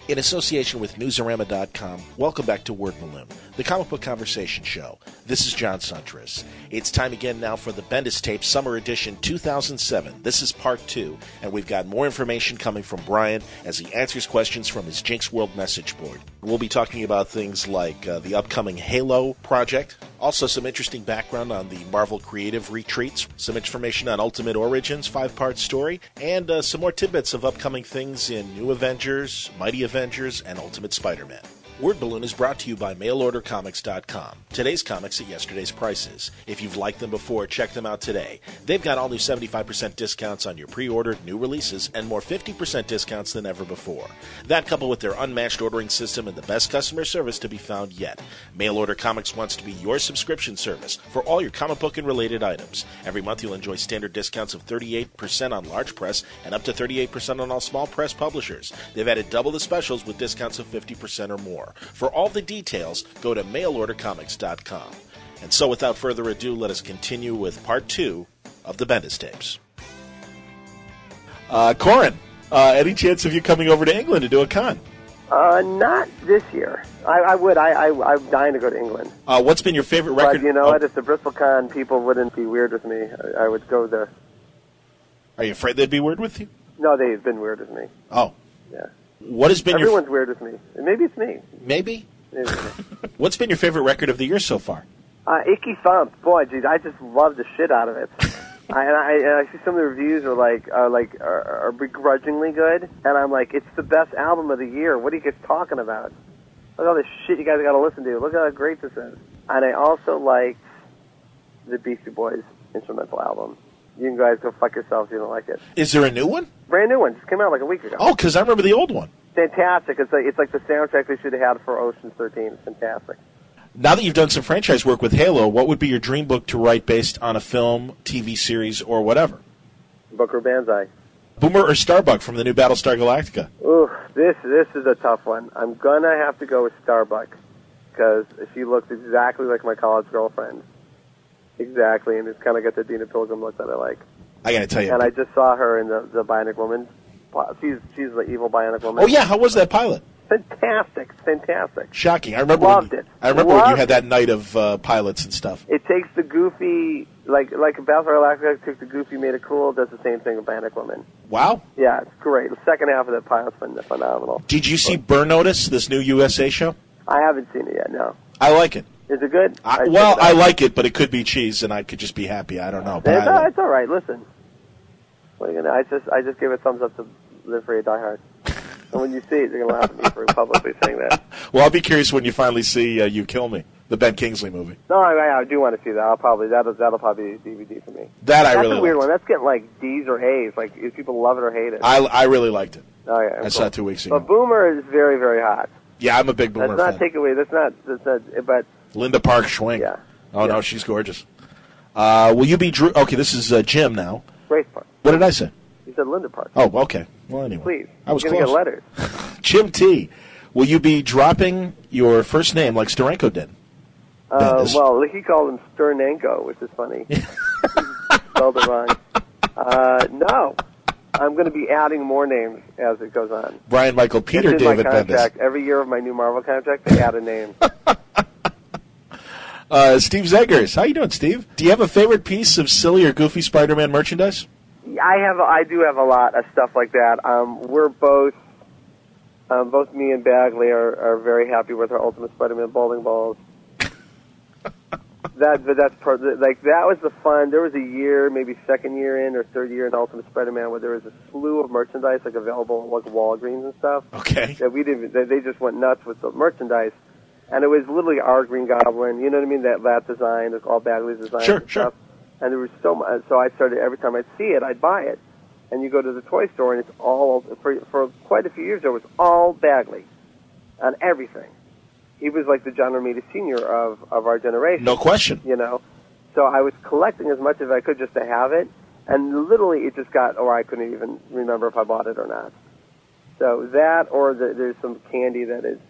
In association with Newsarama.com, welcome back to Word Balloon, the comic book conversation show. This is John Suntress. It's time again now for the Bendis Tape Summer Edition 2007. This is part 2, and we've got more information coming from Brian as he answers questions from his Jinx World message board. We'll be talking about things like the upcoming Halo project, also some interesting background on the Marvel Creative Retreats, some information on Ultimate Origins' 5-part story, and some more tidbits of upcoming things in New Avengers, Mighty Avengers, and Ultimate Spider-Man. Word Balloon is brought to you by MailOrderComics.com. Today's comics at yesterday's prices. If you've liked them before, check them out today. They've got all new 75% discounts on your pre-ordered new releases and more 50% discounts than ever before. That coupled with their unmatched ordering system and the best customer service to be found yet. Mail Order Comics wants to be your subscription service for all your comic book and related items. Every month you'll enjoy standard discounts of 38% on large press and up to 38% on all small press publishers. They've added double the specials with discounts of 50% or more. For all the details, go to mailordercomics.com. And so without further ado, let us continue with part 2 of the Bendis tapes. Corin, any chance of you coming over to England to do a con? Not this year. I would. I'm dying to go to England. What's been your favorite record? But you know what? If the BristolCon people wouldn't be weird with me, I would go there. Are you afraid they'd be weird with you? No, they've been weird with me. Oh. Yeah. What has been Everyone's weird with me. Maybe it's me. Maybe? Maybe it's me. What's been your favorite record of the year so far? Icky Thump. Boy, geez, I just love the shit out of it. I see some of the reviews are begrudgingly good, and I'm like, it's the best album of the year. What are you guys talking about? Look at all this shit you guys got to listen to. Look how great this is. And I also liked the Beastie Boys instrumental album. You guys go fuck yourselves if you don't like it. Is there a new one? Brand new one. Just came out like a week ago. Oh, because I remember the old one. Fantastic. It's like the soundtrack they should have had for Ocean's 13. It's fantastic. Now that you've done some franchise work with Halo, what would be your dream book to write based on a film, TV series, or whatever? Booker Banzai. Boomer or Starbuck from the new Battlestar Galactica? Ooh, this is a tough one. I'm going to have to go with Starbuck because she looks exactly like my college girlfriend. Exactly, and it's kind of got the Dina Pilgrim look that I like. I got to tell you. And I just saw her in the Bionic Woman. She's the evil Bionic Woman. Oh, yeah. How was that pilot? Fantastic. Shocking. I remember Loved it. I remember when you had that night of pilots and stuff. It takes the goofy, like Battlestar Galactica took the goofy, made it cool, does the same thing with Bionic Woman. Wow. Yeah, it's great. The second half of that pilot's been phenomenal. Did you see Burn Notice, this new USA show? I haven't seen it yet, no. I like it. Is it good? I like it, but it could be cheese, and I could just be happy. I don't know. It's all right. Listen, what are you gonna? I just give it a thumbs up to Live Free or Die Hard. And when you see it, you're gonna laugh at me for publicly saying that. Well, I'll be curious when you finally see You Kill Me, the Ben Kingsley movie. No, I do want to see that. That'll probably be a DVD for me. That's a weird one. That's getting like D's or A's. Like if people love it or hate it. I really liked it. Oh yeah, I saw it 2 weeks ago. But Boomer is very, very hot. Yeah, I'm a big Boomer fan. That's not takeaway. That's not. But Linda Park Schwing. Yeah. Oh no, she's gorgeous. Will you be Drew? Okay, this is Jim now. Grace Park. What did I say? You said Linda Park. Oh, okay. Well, anyway. Please. I was You're close. gonna get letters. Jim T. Will you be dropping your first name like Steranko did? Well, he called him Sternenko, which is funny. He spelled it wrong. No. I'm going to be adding more names as it goes on. Brian Michael Peter it's David in my contract. Bendis. Every year of my new Marvel contract, they add a name. Steve Zeggers. How you doing, Steve? Do you have a favorite piece of silly or goofy Spider-Man merchandise? I do have a lot of stuff like that. We're both me and Bagley are very happy with our Ultimate Spider-Man bowling balls. That was the fun. There was a year, maybe second year in or third year in Ultimate Spider-Man, where there was a slew of merchandise like available at like Walgreens and stuff. Okay. That we didn't. They just went nuts with the merchandise, and it was literally our Green Goblin. You know what I mean? That design, it's all Bagley's design. Sure, and stuff. And there was so much. So I started every time I'd see it, I'd buy it. And you go to the toy store, and it's all for quite a few years. There was all Bagley on everything. He was like the John Romita Sr. of our generation. No question. You know? So I was collecting as much as I could just to have it, and literally it just got, or I couldn't even remember if I bought it or not. So that, or there's some candy that is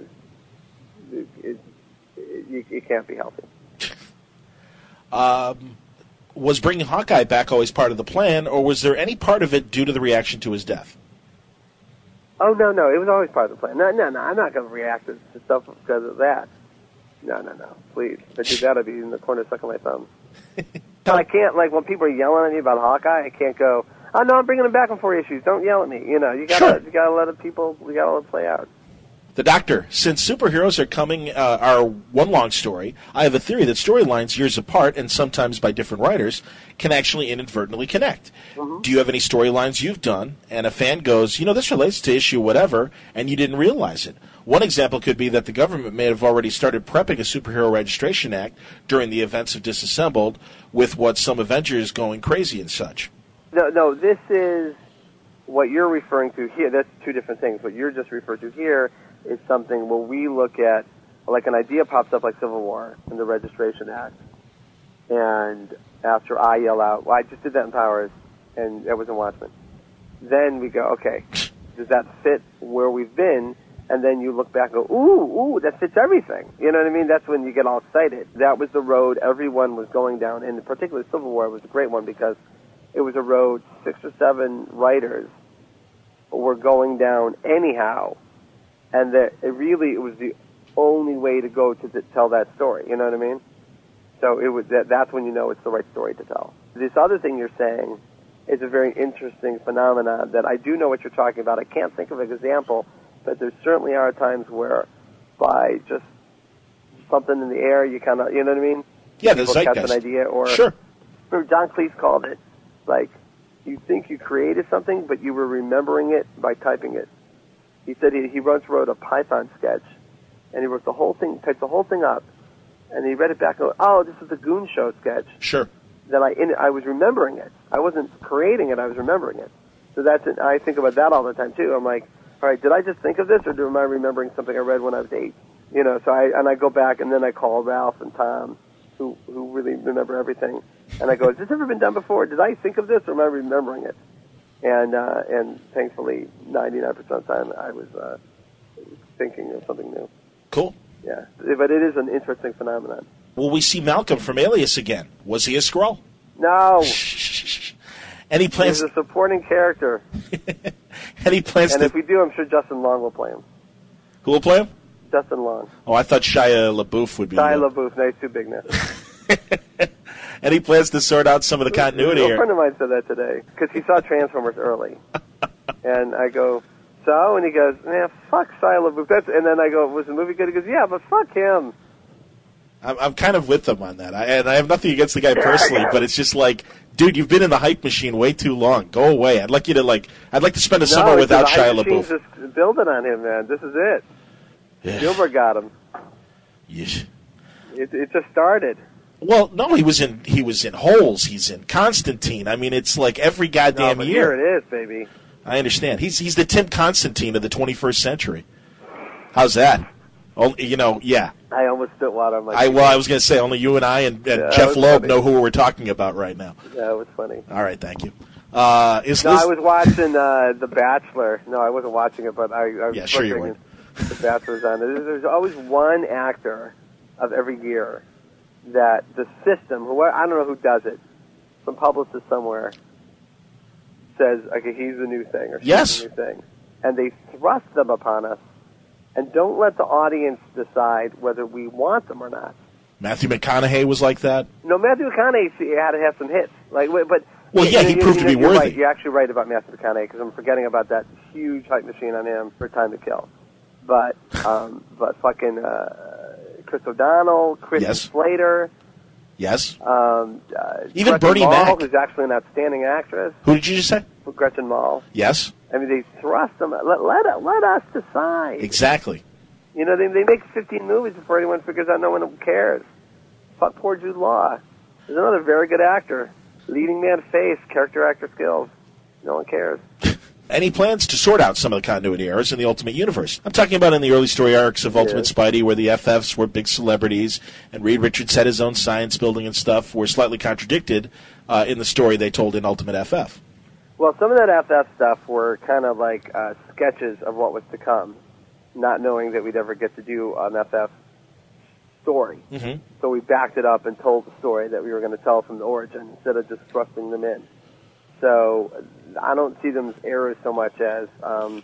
it can't be healthy. Was bringing Hawkeye back always part of the plan, or was there any part of it due to the reaction to his death? Oh, no, it was always part of the plan. No, I'm not going to react to stuff because of that. No, please. If I did that, I'd be in the corner sucking my thumb. But I can't, like, when people are yelling at me about Hawkeye, I can't go, oh, no, I'm bringing him back in 4 issues. Don't yell at me. You know, you gotta let it play out. The Doctor, since superheroes are are one long story, I have a theory that storylines years apart, and sometimes by different writers, can actually inadvertently connect. Mm-hmm. Do you have any storylines you've done, and a fan goes, this relates to issue whatever, and you didn't realize it? One example could be that the government may have already started prepping a Superhero Registration Act during the events of Disassembled, with what some Avengers going crazy and such. No, this is what you're referring to here. That's two different things. What you're just referring to here is something where we look at, like an idea pops up like Civil War and the Registration Act, and after I yell out, well, I just did that in Powers, and that was in Watchmen. Then we go, okay, does that fit where we've been? And then you look back and go, ooh, that fits everything. You know what I mean? That's when you get all excited. That was the road everyone was going down, and particularly Civil War was a great one because it was a road 6 or 7 writers were going down anyhow, and it was the only way to go to tell that story. You know what I mean? So that's when you know it's the right story to tell. This other thing you're saying is a very interesting phenomenon that I do know what you're talking about. I can't think of an example, but there certainly are times where by just something in the air, you kind of, you know what I mean? Yeah, the zeitgeist. Catch an idea, or sure. Remember John Cleese called it, like, you think you created something, but you were remembering it by typing it. He said he once wrote a Python sketch, and he wrote the whole thing, typed the whole thing up, and he read it back and go, oh, this is the Goon Show sketch. Sure. Then I was remembering it. I wasn't creating it, I was remembering it. So I think about that all the time, too. I'm like, all right, did I just think of this, or am I remembering something I read when I was 8? So I go back, and then I call Ralph and Tom, who really remember everything, and I go, has this ever been done before? Did I think of this, or am I remembering it? And thankfully, 99% of the time, I was thinking of something new. Cool. Yeah, but it is an interesting phenomenon. Will we see Malcolm from Alias again? Was he a Skrull? No. Any plans? He's a supporting character. Any plans? And if we do, I'm sure Justin Long will play him. Who will play him? Justin Long. Oh, I thought Shia LaBeouf would be. Shia LaBeouf. No, he's too big now. Any plans to sort out some of the continuity here? A friend of mine said that today because he saw Transformers early, and I go, so, and he goes, man, fuck Shia LaBeouf. And then I go, was the movie good? He goes, yeah, but fuck him. I'm kind of with them on that, and I have nothing against the guy personally, but it's just like, dude, you've been in the hype machine way too long. Go away. I'd like to spend a summer without Shia LaBeouf. Just building on him, man. This is it. Yeah. Spielberg got him. Yeah. It just started. Well, no, he was in Holes. He's in Constantine. I mean, it's like every goddamn year. Here it is, baby. I understand. He's the Tim Constantine of the 21st century. How's that? Oh, yeah. I almost spit water on my I was going to say, only you and I and Jeff Loeb know who we're talking about right now. Yeah, it was funny. All right, thank you. I was watching The Bachelor. No, I wasn't watching it, but I was sure you were. The Bachelor's on. There's always one actor of every year that the system, I don't know who does it, some publicist somewhere, says, okay, he's the new thing, or she's the new thing. And they thrust them upon us and don't let the audience decide whether we want them or not. Matthew McConaughey was like that? No, Matthew McConaughey had to have some hits. He proved to be worthy. Right, you're actually right about Matthew McConaughey, because I'm forgetting about that huge hype machine on him for Time to Kill. But fucking Chris O'Donnell, Kristen Slater. Yes. Even Bernie Mac, who's actually an outstanding actress. Who did you just say? Gretchen Mol. Yes. I mean, they thrust them. Let us decide. Exactly. They make 15 movies before anyone figures out no one cares. Fuck poor Jude Law. There's another very good actor. Leading man face, character actor skills. No one cares. Any plans to sort out some of the continuity errors in the Ultimate Universe? I'm talking about in the early story arcs of Ultimate Spidey, where the FFs were big celebrities, and Reed Richards had his own science building and stuff, were slightly contradicted in the story they told in Ultimate FF. Well, some of that FF stuff were kind of like sketches of what was to come, not knowing that we'd ever get to do an FF story. Mm-hmm. So we backed it up and told the story that we were going to tell from the origin instead of just thrusting them in. So I don't see them as errors so much as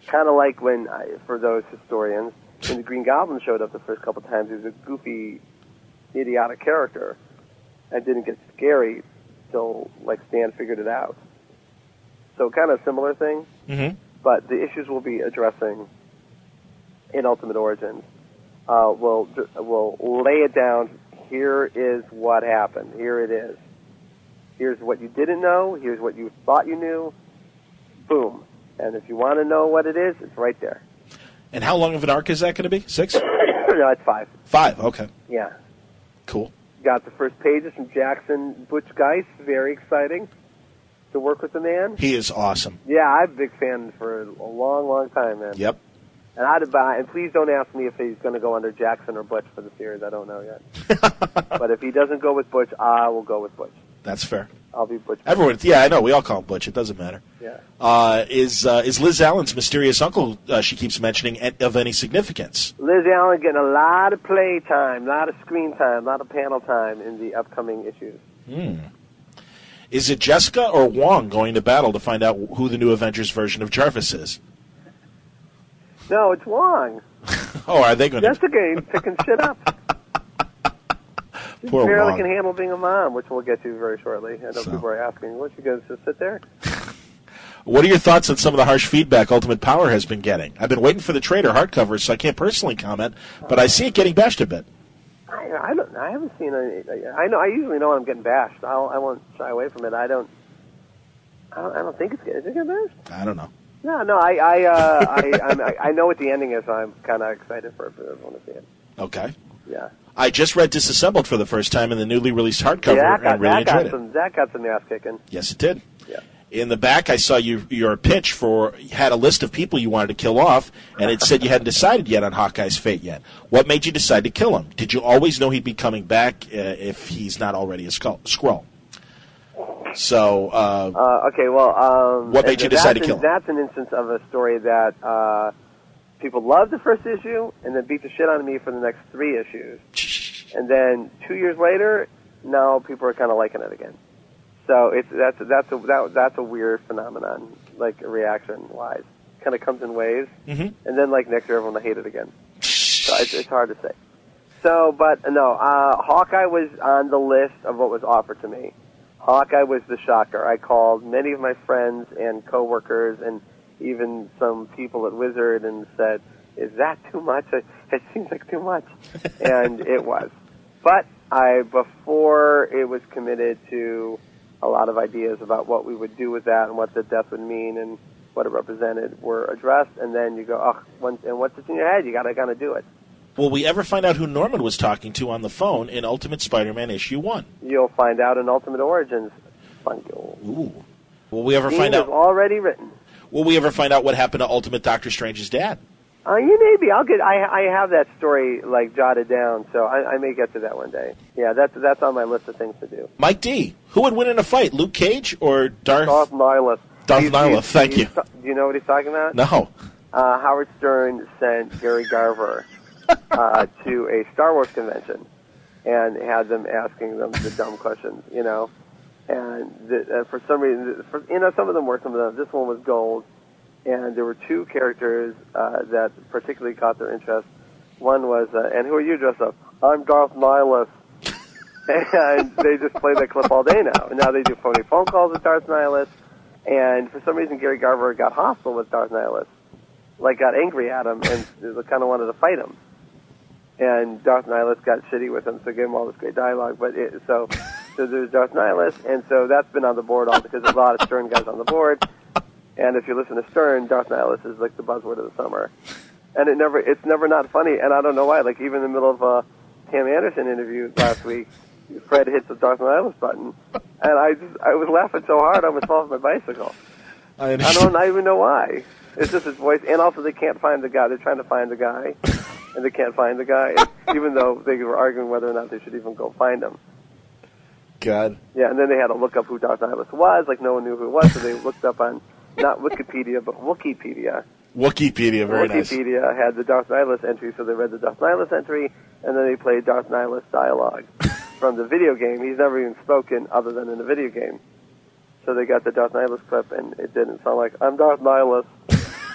Kind of like when, for those historians, when the Green Goblin showed up the first couple times, he was a goofy, idiotic character and didn't get scary till, like, Stan figured it out. So kind of similar thing, but the issues we'll be addressing in Ultimate Origins will lay it down. Here is what happened. Here it is. Here's what you didn't know. Here's what you thought you knew. Boom. And if you want to know what it is, it's right there. And how long of an arc is that going to be? 6? No, it's 5. 5, okay. Yeah. Cool. Got the first pages from Jackson Butch Geist. Very exciting to work with the man. He is awesome. Yeah, I'm a big fan for a long, long time, man. Yep. And I'd buy. And please don't ask me if he's going to go under Jackson or Butch for the series. I don't know yet. But if he doesn't go with Butch, I will go with Butch. That's fair. I'll be Butch. Everyone, yeah, I know. We all call him Butch. It doesn't matter. Yeah. Is Liz Allen's mysterious uncle she keeps mentioning of any significance? Liz Allen getting a lot of play time, a lot of screen time, a lot of panel time in the upcoming issues. Is it Jessica or Wong going to battle to find out who the new Avengers version of Jarvis is? No, it's Wong. Oh, are they going to? Jessica ain't picking shit up. She Poor barely Wong. can handle being a mom, which we'll get to very shortly. I know So. people are asking, what, you going to just sit there? What are your thoughts on some of the harsh feedback Ultimate Power has been getting? I've been waiting for the trade or hardcovers, so I can't personally comment, but I see it getting bashed a bit. I haven't seen any. I usually know when I'm getting bashed. I won't shy away from it. I don't think it's good. Is it getting bashed? I don't know. No. I know what the ending is. So I'm kind of excited for everyone to see it. Okay. Yeah. I just read Disassembled for the first time in the newly released hardcover and really enjoyed it. That got some ass kicking. Yes, it did. Yeah. In the back, I saw your pitch had a list of people you wanted to kill off, and it said you hadn't decided yet on Hawkeye's fate yet. What made you decide to kill him? Did you always know he'd be coming back if he's not already a Skrull? So, okay, well, what made you decide to kill him? That's an instance of a story that people loved the first issue and then beat the shit out of me for the next 3 issues. And then 2 years later, now people are kind of liking it again. So that's a weird phenomenon, like reaction-wise. Kind of comes in waves, and then like next year everyone will hate it again. So it's hard to say. So, but no, Hawkeye was on the list of what was offered to me. Hawkeye was the shocker. I called many of my friends and coworkers and even some people at Wizard and said, "Is that too much? It seems like too much," and it was. But before it was committed to a lot of ideas about what we would do with that and what the death would mean and what it represented were addressed, and then you go, and what's in your head? You gotta do it. Will we ever find out who Norman was talking to on the phone in Ultimate Spider-Man issue 1? You'll find out in Ultimate Origins. Ooh. Will we ever find out? Already written. Will we ever find out what happened to Ultimate Doctor Strange's dad? Maybe. I have that story like jotted down, so I may get to that one day. Yeah, that's on my list of things to do. Mike D. Who would win in a fight, Luke Cage or Darth Nihilus? Thank you. Do you know what he's talking about? No. Howard Stern sent Gary Garver to a Star Wars convention and had them asking them the dumb questions, And for some reason, some of them were, some of them. This one was gold. And there were 2 characters that particularly caught their interest. One was, and who are you dressed up? I'm Darth Nihilus. And they just play that clip all day now. And now they do phony phone calls with Darth Nihilus. And for some reason, Gary Garver got hostile with Darth Nihilus. Like, got angry at him and kind of wanted to fight him. And Darth Nihilus got shitty with him, so gave him all this great dialogue. But so there's Darth Nihilus, and so that's been on the board all because there's a lot of Stern guys on the board. And if you listen to Stern, Darth Nihilus is like the buzzword of the summer. And it's never not funny, and I don't know why. Like, even in the middle of a Tam Anderson interview last week, Fred hits the Darth Nihilus button, and I was laughing so hard I almost fell off my bicycle. I don't even know why. It's just his voice, and also they can't find the guy. They're trying to find the guy, and they can't find the guy, even though they were arguing whether or not they should even go find him. God. Yeah, and then they had to look up who Darth Nihilus was. Like, no one knew who it was, so they looked up on, not Wikipedia, but Wikipedia. Wikipedia, very nice. Wikipedia had the Darth Nihilus entry, so they read the Darth Nihilus entry, and then they played Darth Nihilus dialogue from the video game. He's never even spoken other than in the video game. So they got the Darth Nihilus clip, and it didn't sound like, I'm Darth Nihilus.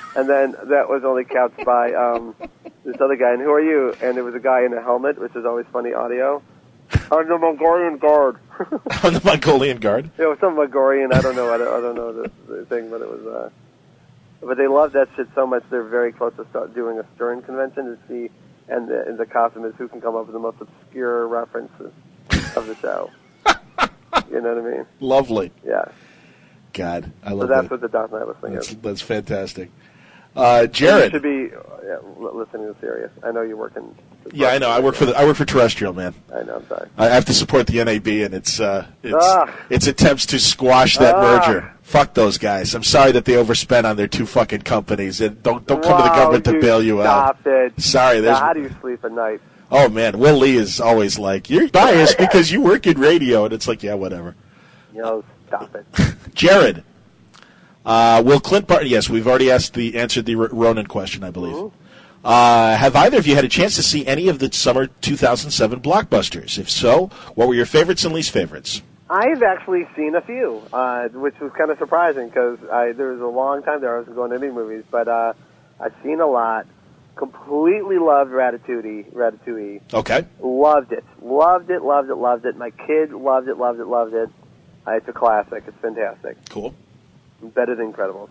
And then that was only couched by this other guy. And who are you? And there was a guy in a helmet, which is always funny audio. I'm the Mongolian Guard. On the Mongolian Guard? Yeah, it was some Mongolian. I don't know the thing, but it was. But they love that shit so much. They're very close to start doing a Stern convention to see, and the costume is who can come up with the most obscure references of the show. You know what I mean? Lovely. Yeah. God, I So love that's that. what the Dark Knight listening is. That's fantastic. You Jared. should be listening to Sirius. I know you work in. Yeah, I know. I work for Terrestrial, man. I know. I'm sorry. I have to support the NAB and its attempts to squash that merger. Fuck those guys. I'm sorry that they overspent on their two fucking companies. And don't come to the government to bail you out. Stop it. Sorry. Now, how do you sleep at night? Oh man, Will Lee is always like, you're biased because you work in radio, and it's like, yeah, whatever. You know, stop it. Jared, will Clint Barton? Yes, we've already answered the Ronan question, I believe. Mm-hmm. Have either of you had a chance to see any of the summer 2007 blockbusters? If so, what were your favorites and least favorites? I've actually seen a few, which was kind of surprising because there was a long time there I wasn't going to any movies, but I've seen a lot. Completely loved Ratatouille. Okay. Loved it. My kid loved it. It's a classic. It's fantastic. Cool. Better than Incredibles.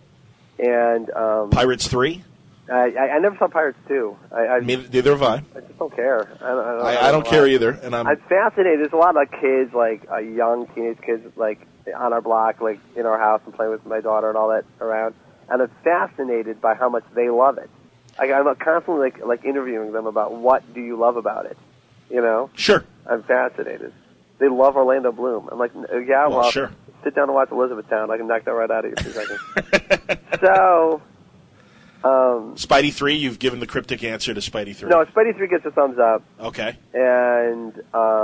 And Pirates 3? I never saw Pirates 2. Neither have I. I just don't care. I don't care either. And I'm fascinated. There's a lot of kids, like young teenage kids, like on our block, like in our house, and playing with my daughter and all that around. And I'm fascinated by how much they love it. I'm constantly like interviewing them about what do you love about it. You know? Sure. I'm fascinated. They love Orlando Bloom. I'm like, yeah, well, sure. Sit down and watch Elizabethtown. I can knock that right out of you in 2 seconds. So. Spidey 3, you've given the cryptic answer to Spidey 3. No, Spidey 3 gets a thumbs up. Okay. And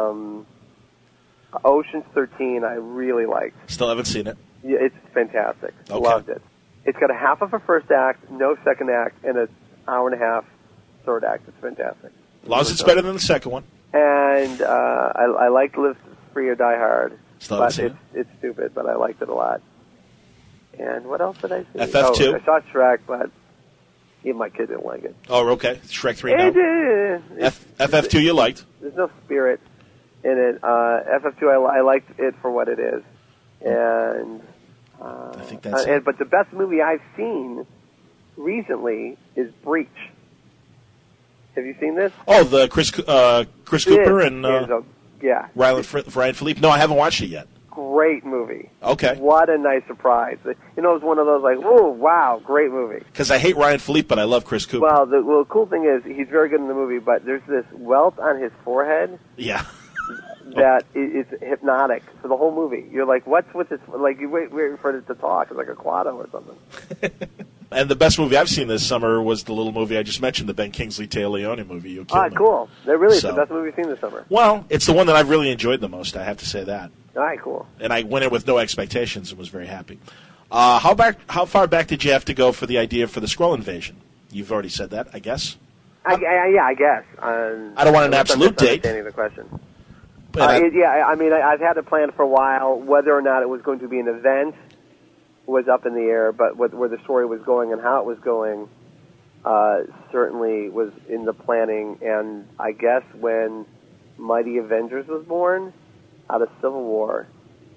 Ocean's 13 I really liked. Still haven't seen it. Yeah, it's fantastic. Okay. Loved it. It's got a half of a first act, no second act, and an hour and a half third act. It's fantastic. As long as it's better than the second one. And I liked Live Free or Die Hard. Still haven't seen it. It's stupid, but I liked it a lot. And what else did I see? FF2? I saw Shrek, but even my kid didn't like it. Oh, okay. Shrek 3 now. FF2 you liked. There's no spirit in it. FF2, I liked it for what it is. And I think that's it. But the best movie I've seen recently is Breach. Have you seen this? Oh, the Chris Cooper and Ryan Philippe. No, I haven't watched it yet. Great movie. Okay. What a nice surprise. You know, it's one of those like, oh, wow, great movie. Because I hate Ryan Philippe, but I love Chris Cooper. Well, the cool thing is he's very good in the movie, but there's this welt on his forehead. Yeah. That is hypnotic for the whole movie. You're like, what's with this? Like, you wait for it to talk. It's like a Quado or something. And the best movie I've seen this summer was the little movie I just mentioned, the Ben Kingsley Téa Leoni movie. You Kill Me. Cool. That really is the best movie you've seen this summer. Well, it's the one that I've really enjoyed the most, I have to say that. All right, cool. And I went in with no expectations and was very happy. How far back did you have to go for the idea for the Skrull invasion? You've already said that, I guess. Yeah, I guess. I don't want an absolute date. Understanding the question. I've had it planned for a while. Whether or not it was going to be an event was up in the air, but where the story was going and how it was going certainly was in the planning. And I guess when Mighty Avengers was born out of Civil War,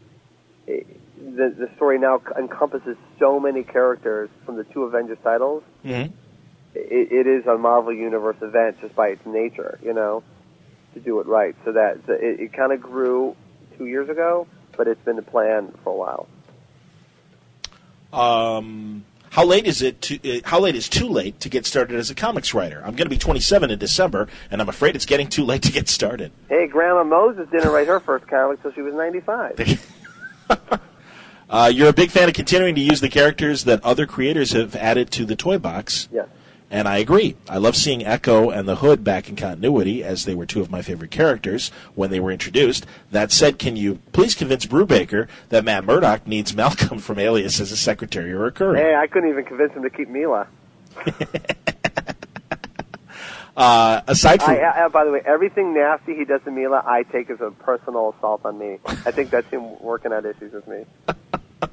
the story now encompasses so many characters from the two Avengers titles. Mm-hmm. It is a Marvel Universe event just by its nature, you know, to do it right. So that it kind of grew 2 years ago, but it's been a plan for a while. How late is too late to get started as a comics writer? I'm going to be 27 in December, and I'm afraid it's getting too late to get started. Hey, Grandma Moses didn't write her first comic until she was 95. You're a big fan of continuing to use the characters that other creators have added to the toy box. Yes. And I agree. I love seeing Echo and the Hood back in continuity, as they were two of my favorite characters when they were introduced. That said, can you please convince Brubaker that Matt Murdock needs Malcolm from Alias as a secretary or recurring? Hey, I couldn't even convince him to keep Mila. Aside from... by the way, everything nasty he does to Mila, I take as a personal assault on me. I think that's him working out issues with me.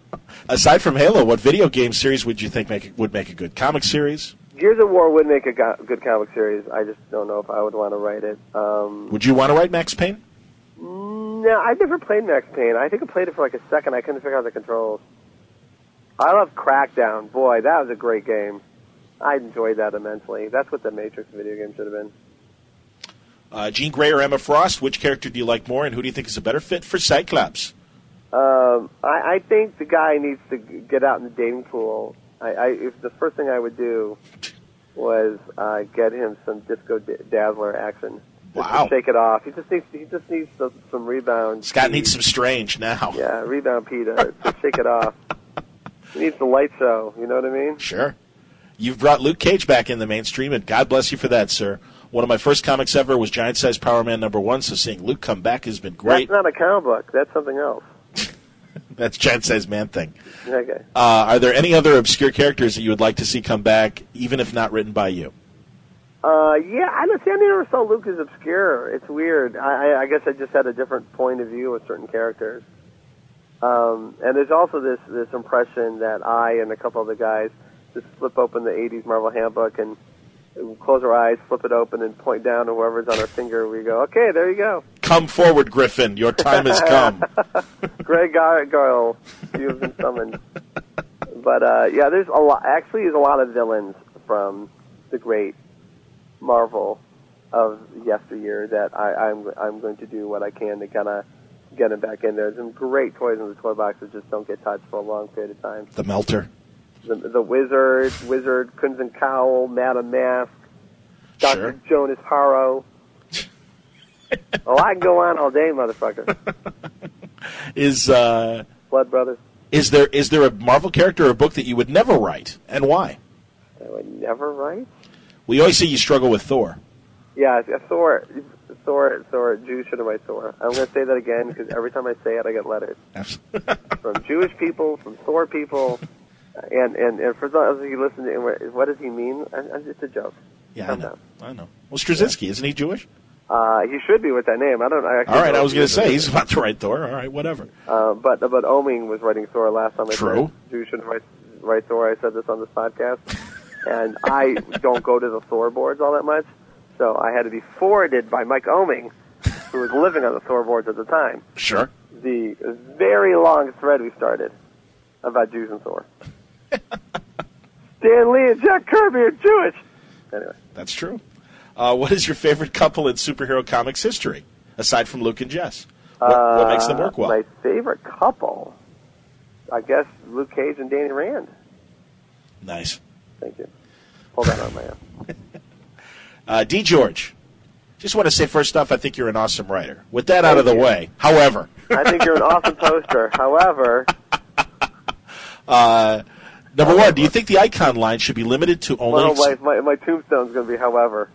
Aside from Halo, what video game series would you think would make a good comic series? Gears of War would make a good comic series. I just don't know if I would want to write it. Would you want to write Max Payne? No, I've never played Max Payne. I think I played it for like a second. I couldn't figure out the controls. I love Crackdown. Boy, that was a great game. I enjoyed that immensely. That's what the Matrix video game should have been. Jean Grey or Emma Frost, which character do you like more, and who do you think is a better fit for Cyclops? I think the guy needs to get out in the dating pool. If the first thing I would do was get him some Disco Dazzler action. Wow. To shake it off. He just needs some rebound. Scott needs some Strange now. Yeah, rebound P to shake it off. He needs the light show. You know what I mean? Sure. You've brought Luke Cage back in the mainstream, and God bless you for that, sir. One of my first comics ever was Giant Size Power Man #1, so seeing Luke come back has been great. That's not a comic book. That's something else. That's Giant Size Man thing. Okay. Are there any other obscure characters that you would like to see come back, even if not written by you? Yeah, I never saw Luke as obscure. It's weird. I guess I just had a different point of view with certain characters. And there's also this impression that I and a couple other guys just flip open the 80s Marvel Handbook and close our eyes, flip it open, and point down to whoever's on our finger. We go, okay, there you go. Come forward, Griffin. Your time has come. Greg Gargoyle, you have been summoned. But, yeah, there's a lot. Actually, there's a lot of villains from the great Marvel of yesteryear that I'm going to do what I can to kind of get them back in there. There's some great toys in the toy box that just don't get touched for a long period of time. The Melter. The Wizard, Crimson Cowl, Madam Mask, Dr. Sure. Jonas Haro. Oh, I can go on all day, motherfucker. Blood Brothers. Is there a Marvel character or a book that you would never write, and why? I would never write? We always say you struggle with Thor. Yeah, Thor, Jews shouldn't write Thor. I'm going to say that again because every time I say it, I get letters. From Jewish people, from Thor people, and for those of you listening, what does he mean? It's a joke. Yeah, I know. Well, Straczynski, isn't he Jewish? He should be with that name. I was going to say, he's about to write Thor. All right, whatever. But Oming was writing Thor last time I True. said Jews shouldn't write Thor. I said this on this podcast. And I don't go to the Thor boards all that much, so I had to be forwarded by Mike Oming, who was living on the Thor boards at the time. Sure. The very long thread we started about Jews and Thor. Stan Lee and Jack Kirby are Jewish. Anyway. That's true. What is your favorite couple in superhero comics history, aside from Luke and Jess? What makes them work well? My favorite couple, I guess Luke Cage and Danny Rand. Nice. Thank you. Hold that on my own. D. George, just want to say first off, I think you're an awesome writer. With that out of the way, however. I think you're an awesome poster. However. Number one, do you think the icon line should be limited to only... My tombstone's going to be however.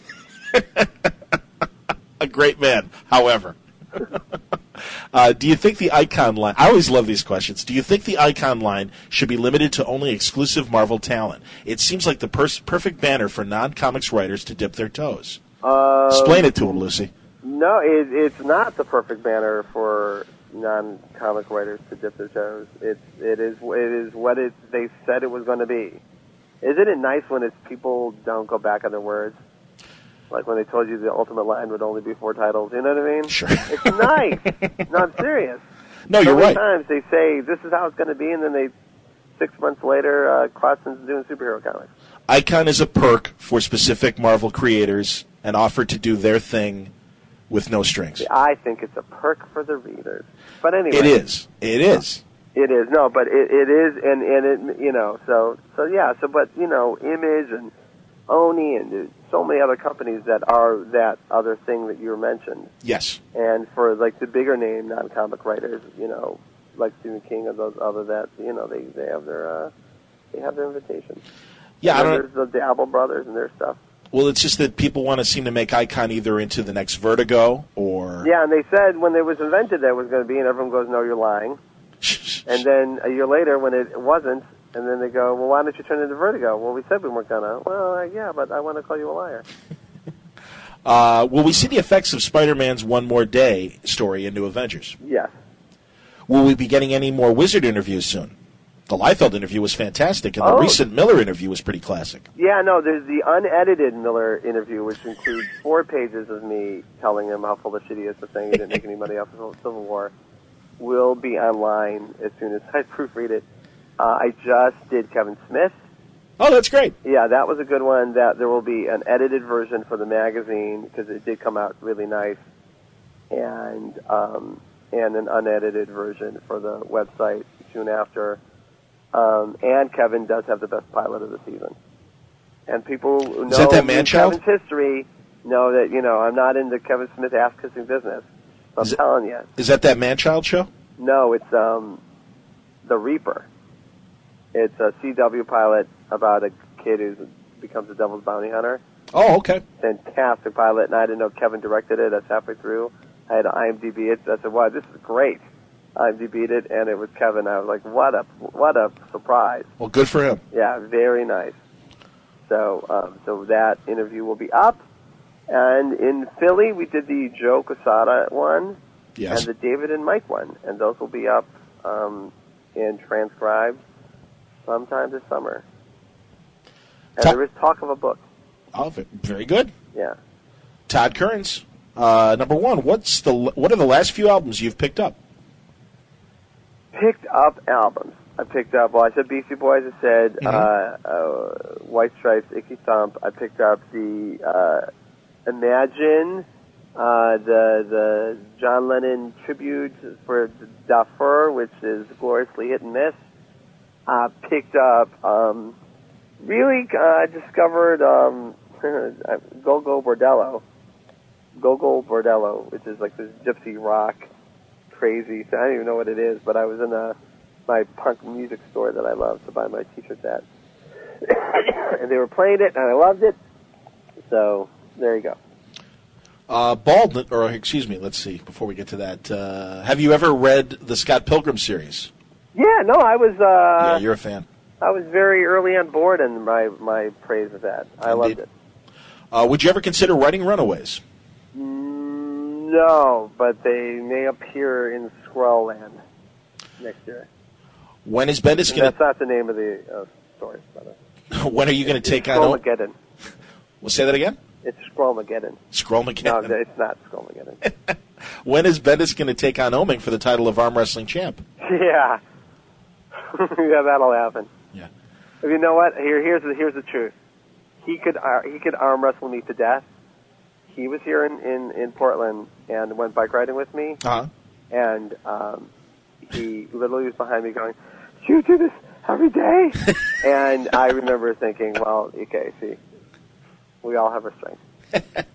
A great man, however. Do you think the icon line... I always love these questions. Do you think the icon line should be limited to only exclusive Marvel talent? It seems like the perfect banner for non-comics writers to dip their toes. Explain it to them, Lucy. No, it's not the perfect banner for non-comic writers to dip their toes. It is what they said it was going to be. Isn't it nice when people don't go back on their words? Like when they told you the Ultimate line would only be 4 titles, you know what I mean? Sure. It's nice. No, I'm serious. No, you're right. Sometimes they say, this is how it's going to be, and then 6 months later, Clarkson's doing superhero comics. Icon is a perk for specific Marvel creators and offered to do their thing with no strings. I think it's a perk for the readers. But anyway. It is. It is. It is. No, but it is, and it, you know, so yeah, but, you know, Image and Oni and so many other companies that are that other thing that you mentioned. Yes. And for, like, the bigger name non-comic writers, you know, like Stephen King and those other that, you know, they have their invitation. Yeah, There's the Dabble Brothers and their stuff. Well, it's just that people want to seem to make Icon either into the next Vertigo or... Yeah, and they said when it was invented that it was going to be, and everyone goes, no, you're lying. And then a year later when it wasn't, and then they go, well, why don't you turn it into Vertigo? Well, we said we weren't going to. Well, yeah, but I want to call you a liar. Will we see the effects of Spider-Man's One More Day story in New Avengers? Yes. Will we be getting any more Wizard interviews soon? The Liefeld interview was fantastic, and the recent Miller interview was pretty classic. Yeah, no, there's the unedited Miller interview, which includes 4 pages of me telling him how full of shit he is for saying he didn't make any money off of the Civil War. Will be online as soon as I proofread it. I just did Kevin Smith. Oh, that's great. Yeah, that was a good one. That there will be an edited version for the magazine because it did come out really nice, and an unedited version for the website soon after. And Kevin does have the best pilot of the season. And people who know Kevin's history know that, I'm not into Kevin Smith ass-kissing business. I'm telling you. Is that Man-Child show? No, it's The Reaper. It's a CW pilot about a kid who becomes a devil's bounty hunter. Oh, okay. Fantastic pilot, and I didn't know Kevin directed it. That's halfway through. I had to IMDb it. I said, wow, this is great. IMDb'd it, and it was Kevin. I was like, what a surprise. Well, good for him. Yeah, very nice. So that interview will be up. And in Philly, we did the Joe Quesada one, yes, and the David and Mike one, and those will be up and transcribed sometime this summer. And there is talk of a book. Oh, very good. Yeah. Todd Kearns, number one. What are the last few albums you've picked up? Picked up albums. I picked up. Well, I said Beastie Boys. I said White Stripes, Icky Thump. I picked up the Imagine, the John Lennon tribute for Dafur, which is gloriously hit and miss. Picked up. I discovered Go-Go Bordello. Go-Go Bordello, which is like this gypsy rock crazy. I don't even know what it is, but I was in my punk music store that I love to buy my t-shirts at. And they were playing it, and I loved it. So, there you go. Let's see, before we get to that, have you ever read the Scott Pilgrim series? Yeah, no, I was... yeah, you're a fan. I was very early on board in my praise of that. I loved it. Would you ever consider writing Runaways? No, but they may appear in Skrullland next year. When is Bendis going to... That's not the name of the story. When are you going to take on... Skrullmageddon. We'll say that again? It's Skrullmageddon. Skrullmageddon. No, it's not Skrullmageddon. When is Bendis going to take on Oming for the title of arm wrestling champ? Yeah. Yeah, that'll happen. Yeah. You know what? Here's the truth. He could arm wrestle me to death. He was here in Portland and went bike riding with me. Uh-huh. And he literally was behind me going, "You do this every day?" And I remember thinking, well, okay, see, we all have our strengths.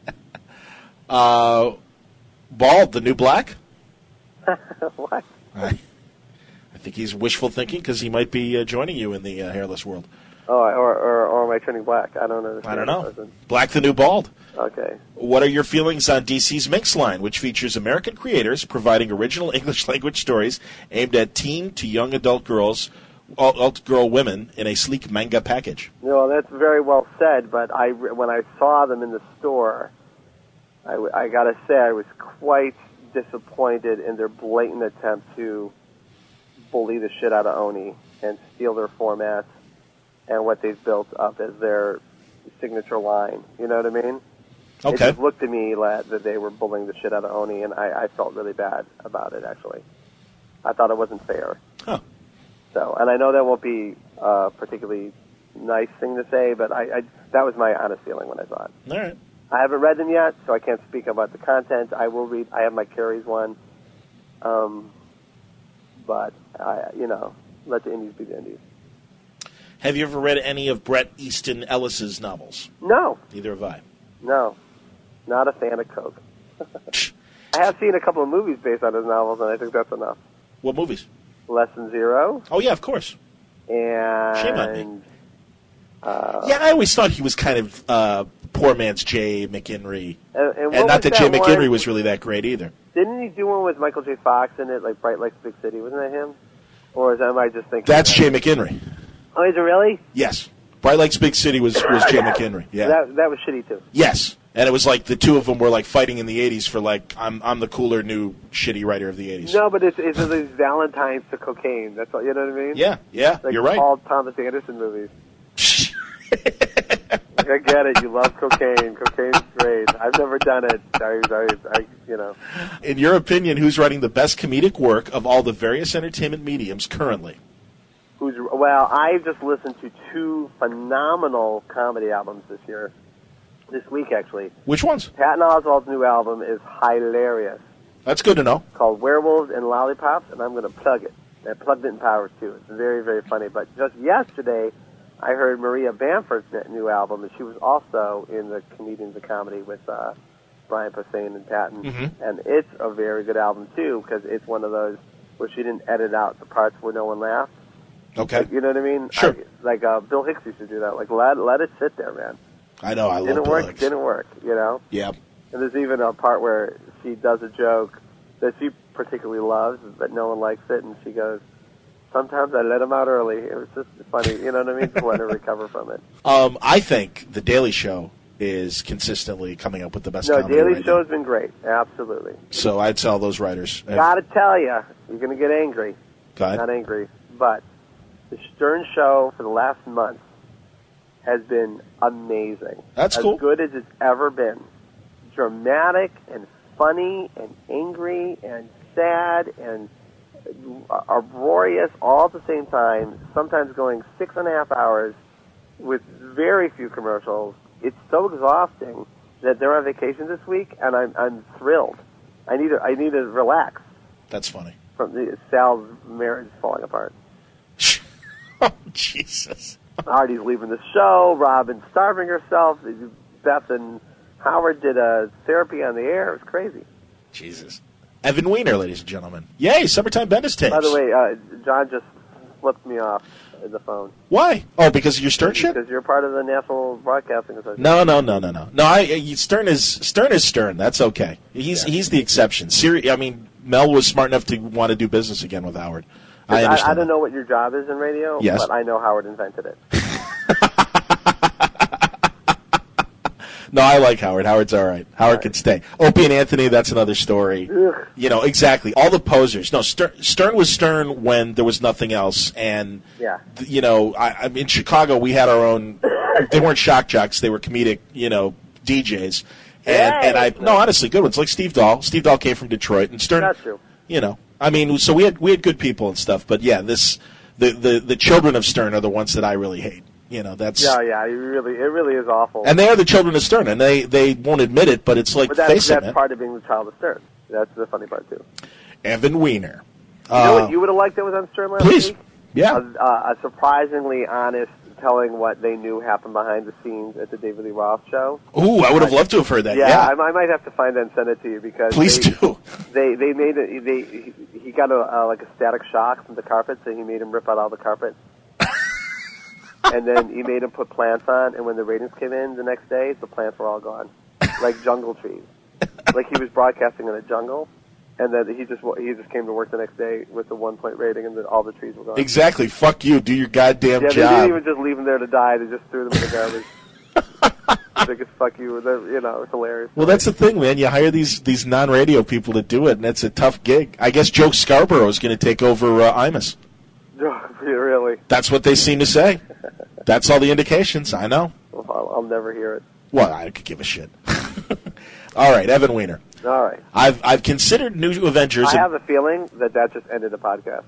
Bald, the new black? What? I think he's wishful thinking because he might be joining you in the hairless world. Oh, or am I turning black? I don't know. I don't know. Black the new bald. Okay. What are your feelings on DC's Mix line, which features American creators providing original English language stories aimed at teen to young adult girl women in a sleek manga package? No, that's very well said, but when I saw them in the store, I got to say I was quite disappointed in their blatant attempt to bully the shit out of Oni and steal their formats and what they've built up as their signature line. You know what I mean? Okay. It just looked to me that they were bullying the shit out of Oni, and I felt really bad about it, actually. I thought it wasn't fair. Huh. So, and I know that won't be a particularly nice thing to say, but that was my honest feeling when I saw it. All right. I haven't read them yet, so I can't speak about the content. I will read. I have my Carries one. But, let the indies be the indies. Have you ever read any of Bret Easton Ellis's novels? No. Neither have I. No. Not a fan of Coke. I have seen a couple of movies based on his novels, and I think that's enough. What movies? Lesson Zero. Oh, yeah, of course. And... Shame on me. Yeah, I always thought he was kind of poor man's Jay McInerney. And not that Jay McInerney was really that great either. Didn't he do one with Michael J. Fox in it, like Bright Lights, Big City? Wasn't that him? Or am I just thinking... That's Jay McInerney. Oh, is it really? Yes. Bright Lights, Big City was Jay McInerney. Yeah. That was shitty, too. Yes. And it was like the two of them were like fighting in the 80s for like, I'm the cooler new shitty writer of the 80s. No, but it's these Valentines to cocaine. That's all. You know what I mean? Yeah, like you're right. All Thomas Anderson movies. Like, I get it. You love cocaine. Cocaine's great. I've never done it. I you know. In your opinion, who's writing the best comedic work of all the various entertainment mediums currently? Well, I've just listened to 2 phenomenal comedy albums this week, actually. Which ones? Patton Oswalt's new album is hilarious. That's good to know. It's called Werewolves and Lollipops, and I'm going to plug it. I plugged it in Powers, too. It's very, very funny. But just yesterday, I heard Maria Bamford's new album, and she was also in the Comedians of Comedy with Brian Posehn and Patton. Mm-hmm. And it's a very good album, too, because it's one of those where she didn't edit out the parts where no one laughed. Okay. Like, you know what I mean? Sure. Bill Hicks used to do that. Like, let it sit there, man. I know, I love Bill Hicks. Didn't work, you know? Yeah. And there's even a part where she does a joke that she particularly loves, but no one likes it, and she goes, sometimes I let him out early. It was just funny, you know what I mean? Just let her recover from it. I think The Daily Show is consistently coming up with the best comedy Daily right Show's now. been great, absolutely. So I'd tell those writers. Gotta tell you, you're going to get angry. Go ahead. Not angry, but the Stern Show for the last month has been amazing. That's cool. As good as it's ever been. Dramatic and funny and angry and sad and uproarious all at the same time, sometimes going 6.5 hours with very few commercials. It's so exhausting that they're on vacation this week, and I'm thrilled. I need to relax. That's funny. From Sal's marriage falling apart. Oh, Jesus. Artie's leaving the show. Robin's starving herself. Beth and Howard did a therapy on the air. It was crazy. Jesus. Evan Weiner, ladies and gentlemen. Yay, Summertime Bendis tapes. By the way, John just flipped me off the phone. Why? Oh, because of your Stern shit? Because you're part of the National Broadcasting Association. No. No, Stern is Stern. That's okay. He's the exception. Mel was smart enough to want to do business again with Howard. I understand. I don't know what your job is in radio, yes, but I know Howard invented it. No, I like Howard. Howard's all right. Howard can stay. Opie and Anthony, that's another story. Ugh. You know, exactly. All the posers. No, Stern was Stern when there was nothing else. And, yeah. You know, in Chicago, we had our own, they weren't shock jocks. They were comedic, DJs. No, honestly, good ones. Like Steve Dahl. Steve Dahl came from Detroit. And Stern, that's true. So we had good people and stuff. But, yeah, the children of Stern are the ones that I really hate. That's it really is awful. And they are the children of Stern, and they won't admit it, but it's like, but that's man. part of being the child of Stern. That's the funny part too. Evan Weiner. You know what you would have liked that was on Stern last please. week? Yeah. A surprisingly honest telling what they knew happened behind the scenes at the David Lee Roth show. Ooh, I would have loved to have heard that. Yeah. I might have to find that and send it to you because please do. They made it. He got a static shock from the carpet, so he made him rip out all the carpet. And then he made him put plants on, and when the ratings came in the next day, the plants were all gone, like jungle trees. Like he was broadcasting in a jungle, and then he just came to work the next day with the 1-point rating, and all the trees were gone. Exactly. Fuck you. Do your goddamn job. Yeah, they didn't even just leave them there to die. They just threw them in the garbage. Biggest fuck you. It's hilarious. Well, that's the thing, man. You hire these non-radio people to do it, and it's a tough gig. I guess Joe Scarborough is going to take over Imus. Really? That's what they seem to say. That's all the indications. I know. Well, I'll never hear it. Well, I could give a shit. All right, Evan Weiner. All right. I've considered New Avengers. I have a feeling that just ended the podcast.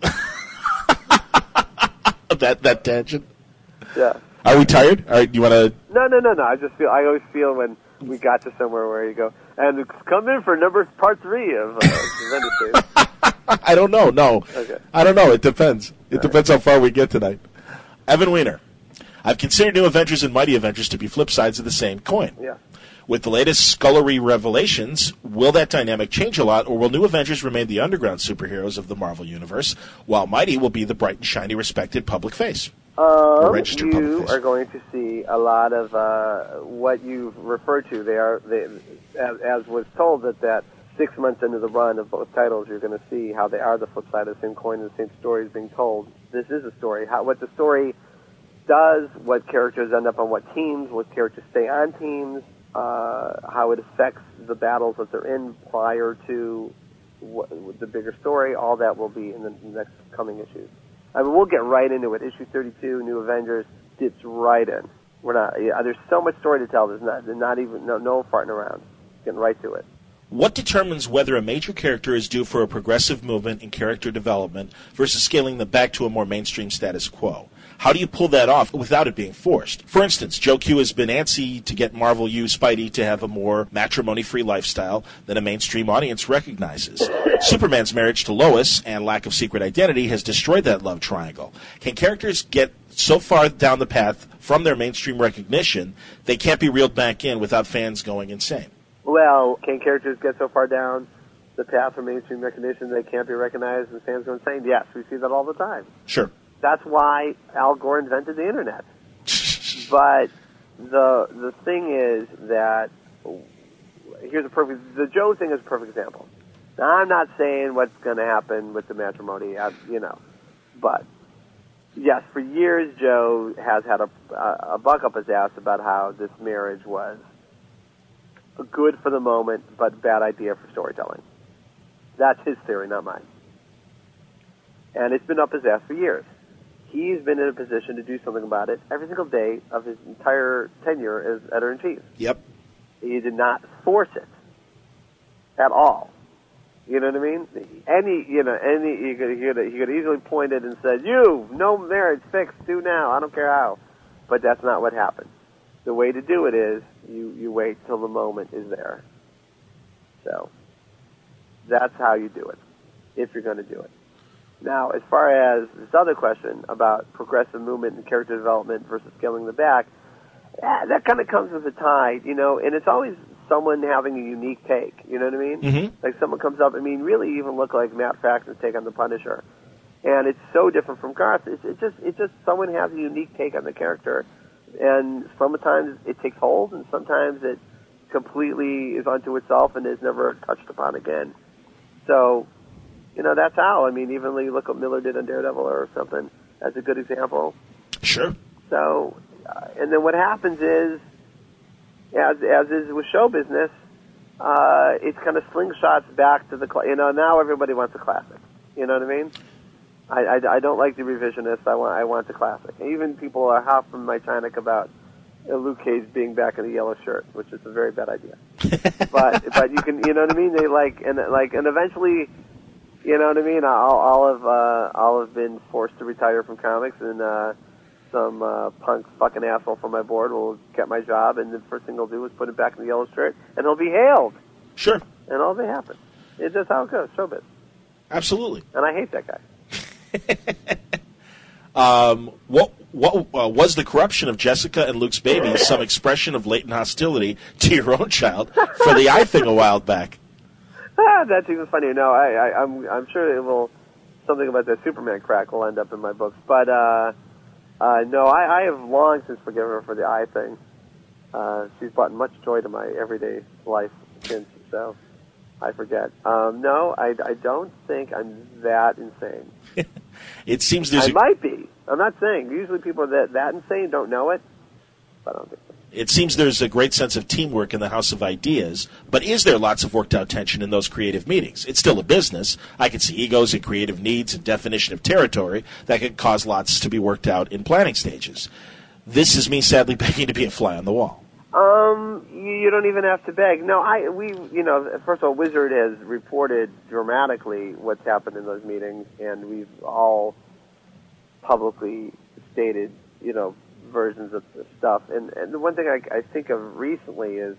that tangent. Yeah. Are we tired? All right, do you want to? No. I always feel when we got to somewhere where you go, and come in for part 3 of Avengers Days. I don't know. No. Okay. I don't know. It depends. It depends how far we get tonight. Evan Weiner. I've considered New Avengers and Mighty Avengers to be flip sides of the same coin. Yeah. With the latest scullery revelations, will that dynamic change a lot, or will New Avengers remain the underground superheroes of the Marvel Universe, while Mighty will be the bright and shiny, respected public face? Registered public face. You are going to see a lot of what you've referred to. As was told that 6 months into the run of both titles, you're going to see how they are the flip side of the same coin and the same story is being told. This is a story. What the story does, what characters end up on what teams, what characters stay on teams, how it affects the battles that they're in prior to the bigger story. All that will be in the next coming issues. I mean, we'll get right into it. Issue 32, New Avengers, dips right in. We're not. Yeah, there's so much story to tell. There's not even no farting around. Getting right to it. What determines whether a major character is due for a progressive movement in character development versus scaling them back to a more mainstream status quo? How do you pull that off without it being forced? For instance, Joe Q has been antsy to get Marvel U Spidey to have a more matrimony-free lifestyle than a mainstream audience recognizes. Superman's marriage to Lois and lack of secret identity has destroyed that love triangle. Can characters get so far down the path from their mainstream recognition they can't be reeled back in without fans going insane? Well, can characters get so far down the path from mainstream recognition they can't be recognized and fans go insane? Yes, we see that all the time. Sure. That's why Al Gore invented the Internet. But the thing is that the Joe thing is a perfect example. Now, I'm not saying what's going to happen with the matrimony, but yes, for years Joe has had a buck up his ass about how this marriage was good for the moment, but bad idea for storytelling. That's his theory, not mine. And it's been up his ass for years. He's been in a position to do something about it every single day of his entire tenure as editor-in-chief. Yep. He did not force it at all. You know what I mean? He could easily pointed and said, no marriage, fixed, do now, I don't care how. But that's not what happened. The way to do it is you wait till the moment is there. So that's how you do it, if you're going to do it. Now, as far as this other question about progressive movement and character development versus scaling the back, that kind of comes with the tide, and it's always someone having a unique take, you know what I mean? Mm-hmm. Like someone comes up, really even look like Matt Frackson's take on the Punisher. And it's so different from Garth. It's just someone has a unique take on the character. And sometimes it takes hold, and sometimes it completely is unto itself and is never touched upon again. So, that's how. Even when you look what Miller did on Daredevil or something, that's a good example. Sure. So, and then what happens is, as is with show business, it's kind of slingshots back to the, now everybody wants a classic. You know what I mean? I don't like the revisionist. I want the classic. And even people are half from my Chinook about Luke Cage being back in the yellow shirt, which is a very bad idea. but you can, you know what I mean? They and eventually, you know what I mean? I'll have been forced to retire from comics, and some punk fucking asshole from my board will get my job, and the first thing he'll do is put it back in the yellow shirt, and he'll be hailed. Sure. And all that happens. It's just how it goes. Showbiz. Absolutely. And I hate that guy. What was the corruption of Jessica and Luke's baby some expression of latent hostility to your own child for the eye thing a while back? That's even funnier. No, I'm sure it will. Something about the Superman crack will end up in my books, but no, I have long since forgiven her for the eye thing. She's brought much joy to my everyday life since, so I forget. No, I don't think I'm that insane. It seems I might be. I'm not saying. Usually people that insane don't know it, but I don't think so. It seems there's a great sense of teamwork in the House of Ideas, but is there lots of worked-out tension in those creative meetings? It's still a business. I can see egos and creative needs and definition of territory that could cause lots to be worked out in planning stages. This is me sadly begging to be a fly on the wall. You don't even have to beg. No, first of all, Wizard has reported dramatically what's happened in those meetings, and we've all publicly stated, versions of the stuff. And the one thing I think of recently is,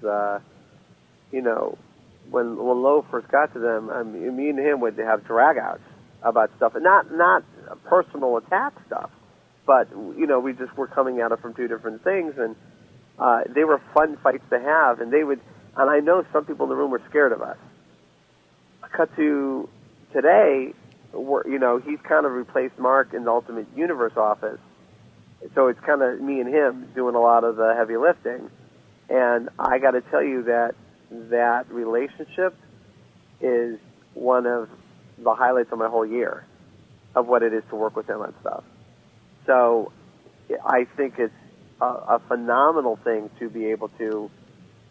when Lowe first got to them, me and him would have dragouts about stuff, and not personal attack stuff, but we just were coming at it from two different things, and they were fun fights to have, and and I know some people in the room were scared of us. Cut to today, he's kind of replaced Mark in the Ultimate Universe office, so it's kind of me and him doing a lot of the heavy lifting, and I got to tell you that relationship is one of the highlights of my whole year of what it is to work with him on stuff. So I think it's a phenomenal thing to be able to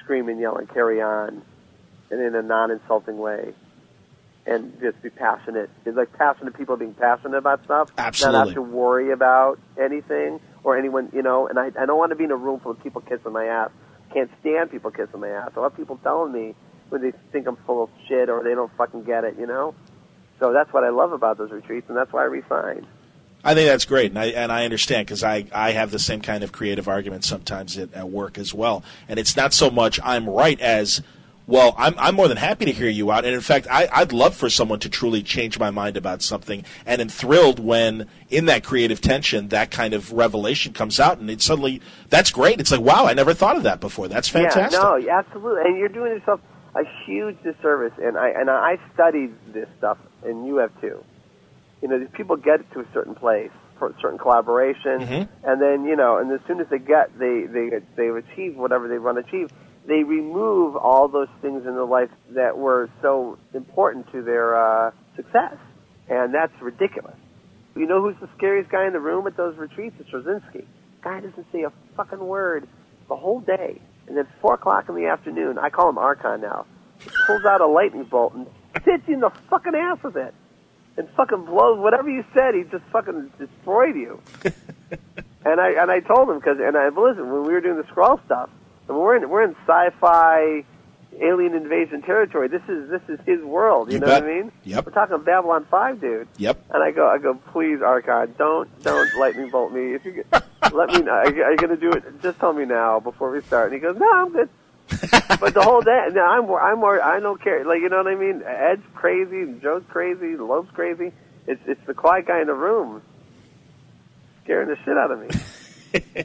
scream and yell and carry on, and in a non-insulting way, and just be passionate. It's like passionate people being passionate about stuff. Absolutely. Not have to worry about anything or anyone, you know. And I don't want to be in a room full of people kissing my ass. Can't stand people kissing my ass. I love people telling me when they think I'm full of shit or they don't fucking get it, you know. So that's what I love about those retreats, and that's why I re-signed. I think that's great, and I understand, because I have the same kind of creative argument sometimes at work as well. And it's not so much I'm right as, well, I'm more than happy to hear you out. And in fact, I'd love for someone to truly change my mind about something, and am thrilled when in that creative tension that kind of revelation comes out, and it suddenly, that's great. It's like, wow, I never thought of that before. That's fantastic. Yeah, no, absolutely. And you're doing yourself a huge disservice, and I studied this stuff, and you have too. You know, these people get to a certain place for a certain collaboration, and then, you know, and as soon as they've achieved whatever they want to achieve, they remove all those things in their life that were so important to their success, and that's ridiculous. You know who's the scariest guy in the room at those retreats? It's Straczynski. Guy doesn't say a fucking word the whole day, and then 4 o'clock in the afternoon, I call him Archon now, he pulls out a lightning bolt and hits you in the fucking ass with it. And fucking blows whatever you said. He just fucking destroyed you. and I told him but listen, when we were doing the Skrull stuff, and we're in sci-fi alien invasion territory. This is his world. You know bet. what I mean? Yep. We're talking Babylon 5, dude. Yep. And I go, please, Archon, don't lightning bolt me. If you let me know, are you gonna do it? Just tell me now before we start. And he goes, no, I'm good. But the whole day, no, I'm more. I don't care. Like, you know what I mean? Ed's crazy, Joe's crazy, Loeb's crazy. It's the quiet guy in the room scaring the shit out of me.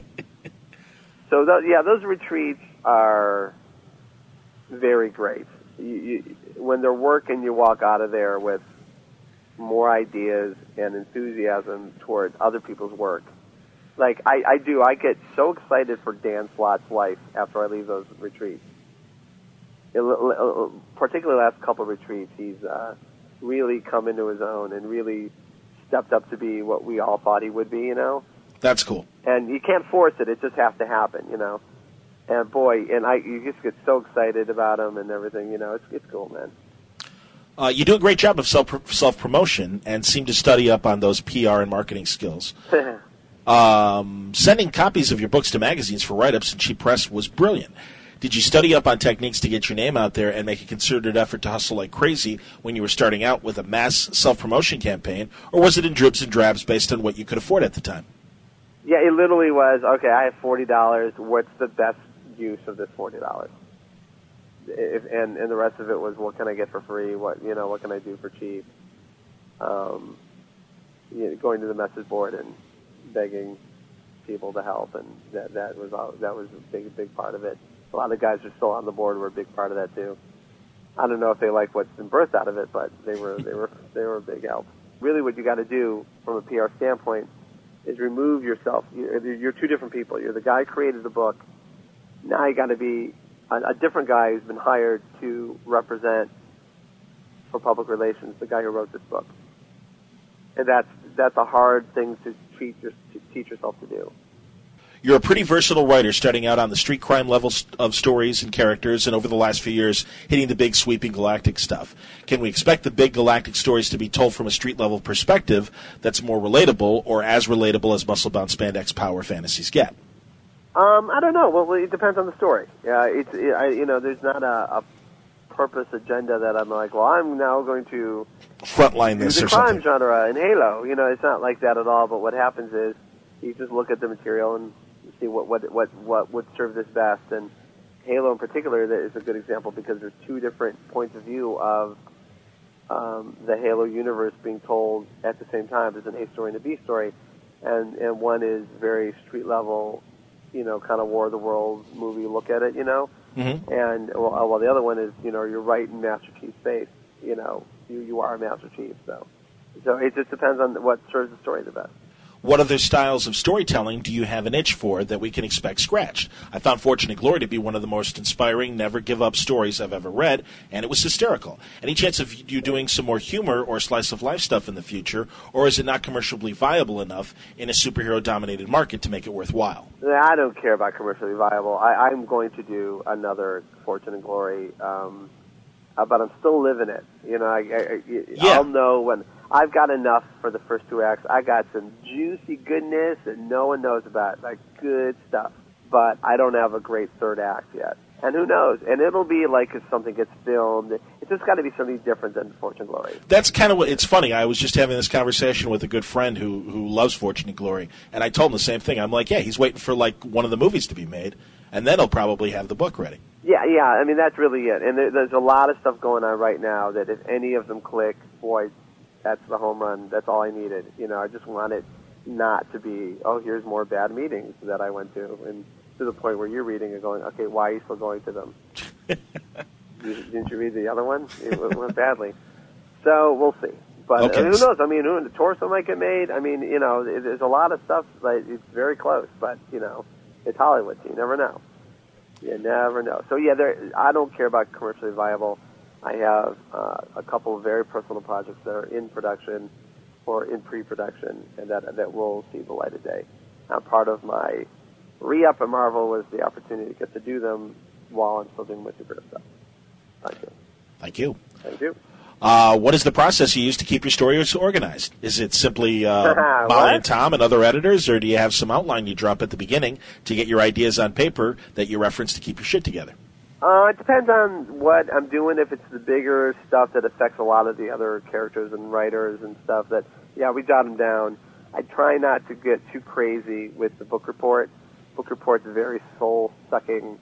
So those retreats are very great. When they're working, you walk out of there with more ideas and enthusiasm toward other people's work. Like, I do. I get so excited for Dan Slott's life after I leave those retreats. Particularly the last couple of retreats, he's really come into his own and really stepped up to be what we all thought he would be, you know? That's cool. And you can't force it. It just has to happen, you know? And boy, you just get so excited about him and everything, you know? It's cool, man. You do a great job of self-promotion and seem to study up on those PR and marketing skills. Sending copies of your books to magazines for write-ups and cheap press was brilliant. Did you study up on techniques to get your name out there and make a concerted effort to hustle like crazy when you were starting out with a mass self-promotion campaign, or was it in dribs and drabs based on what you could afford at the time? Yeah, it literally was, okay, I have $40. What's the best use of this $40? And the rest of it was, what can I get for free? What can I do for cheap? Going to the message board and begging people to help, and that was a big part of it. A lot of guys are still on the board were a big part of that too. I don't know if they like what's been birthed out of it, but they were a big help. Really, what you got to do from a PR standpoint is remove yourself. You're two different people. You're the guy who created the book. Now you got to be a different guy who's been hired to represent for public relations the guy who wrote this book. And that's a hard thing to teach yourself to do. You're a pretty versatile writer, starting out on the street crime level of stories and characters, and over the last few years hitting the big sweeping galactic stuff. Can we expect the big galactic stories to be told from a street level perspective that's more relatable, or as relatable as muscle-bound spandex power fantasies get? I don't know. Well, it depends on the story. There's not a purpose agenda that I'm like, well, I'm now going to frontline this do or the crime something. genre in Halo. You know, it's not like that at all. But what happens is you just look at the material and see what would serve this best. And Halo in particular is a good example because there's two different points of view of the Halo universe being told at the same time. There's an A story and a B story, and one is very street level, you know, kind of War of the Worlds movie look at it, you know. Mm-hmm. And well, the other one is, you know, you're right in Master Chief's face. You know, you are a Master Chief. So it just depends on what serves the story the best. what other styles of storytelling do you have an itch for that we can expect scratched? I found Fortune and Glory to be one of the most inspiring, never-give-up stories I've ever read, and it was hysterical. Any chance of you doing some more humor or slice-of-life stuff in the future, or is it not commercially viable enough in a superhero-dominated market to make it worthwhile? I don't care about commercially viable. I'm going to do another Fortune and Glory, but I'm still living it. You know, I'll know when I've got enough for the first 2 acts. I got some juicy goodness that no one knows about, like good stuff. But I don't have a great third act yet. And who knows? And it'll be like if something gets filmed. It's just got to be something different than Fortune and Glory. That's kind of what, it's funny. I was just having this conversation with a good friend who loves Fortune and Glory, and I told him the same thing. I'm like, yeah, he's waiting for like one of the movies to be made, and then he'll probably have the book ready. Yeah. I mean, that's really it. And there's a lot of stuff going on right now that if any of them click, boy, that's the home run. That's all I needed. You know, I just want it not to be, oh, here's more bad meetings that I went to, and to the point where you're reading and going, okay, why are you still going to them? Didn't you read the other one? It went badly. So we'll see. But okay. Who knows? I mean, the torso might get made. I mean, you know, there's a lot of stuff. Like, it's very close, but, you know, it's Hollywood. So you never know. You never know. So, yeah, I don't care about commercially viable. I have a couple of very personal projects that are in production or in pre-production and that will see the light of day. Part of my re-up at Marvel was the opportunity to get to do them while I'm still doing my superhero stuff. Thank you. Thank you. Thank you. What is the process you use to keep your stories organized? Is it simply Molly and Tom and other editors, or do you have some outline you drop at the beginning to get your ideas on paper that you reference to keep your shit together? It depends on what I'm doing. If it's the bigger stuff that affects a lot of the other characters and writers and stuff, that, yeah, we jot them down. I try not to get too crazy with the book report. Book report's a very soul-sucking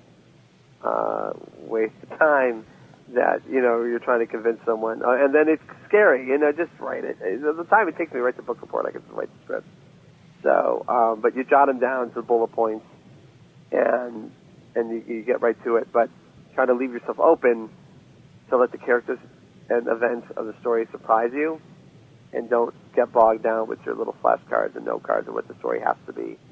waste of time that, you know, you're trying to convince someone. And then it's scary, you know, just write it. The time it takes me to write the book report, I can just write the script. So, but you jot them down to bullet points, and you get right to it. But try to leave yourself open to let the characters and events of the story surprise you, and don't get bogged down with your little flashcards and note cards of what the story has to be.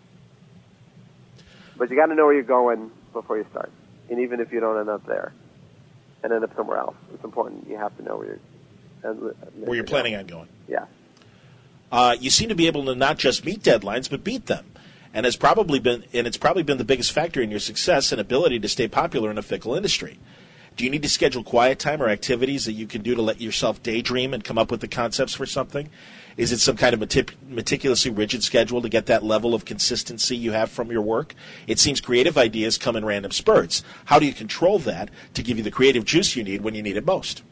But you got to know where you're going before you start. And even if you don't end up there and end up somewhere else, it's important. You have to know where you're planning on going. Yeah. You seem to be able to not just meet deadlines, but beat them. And it's probably been the biggest factor in your success and ability to stay popular in a fickle industry. Do you need to schedule quiet time or activities that you can do to let yourself daydream and come up with the concepts for something? Is it some kind of meticulously rigid schedule to get that level of consistency you have from your work? It seems creative ideas come in random spurts. How do you control that to give you the creative juice you need when you need it most?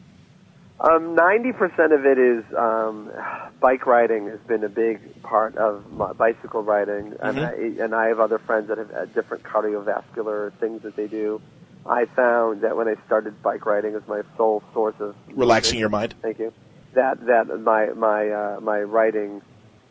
90% of it is bike riding has been a big part of my bicycle riding, and I have other friends that have different cardiovascular things that they do. I found that when I started bike riding as my sole source of relaxing your mind. Thank you. That my writing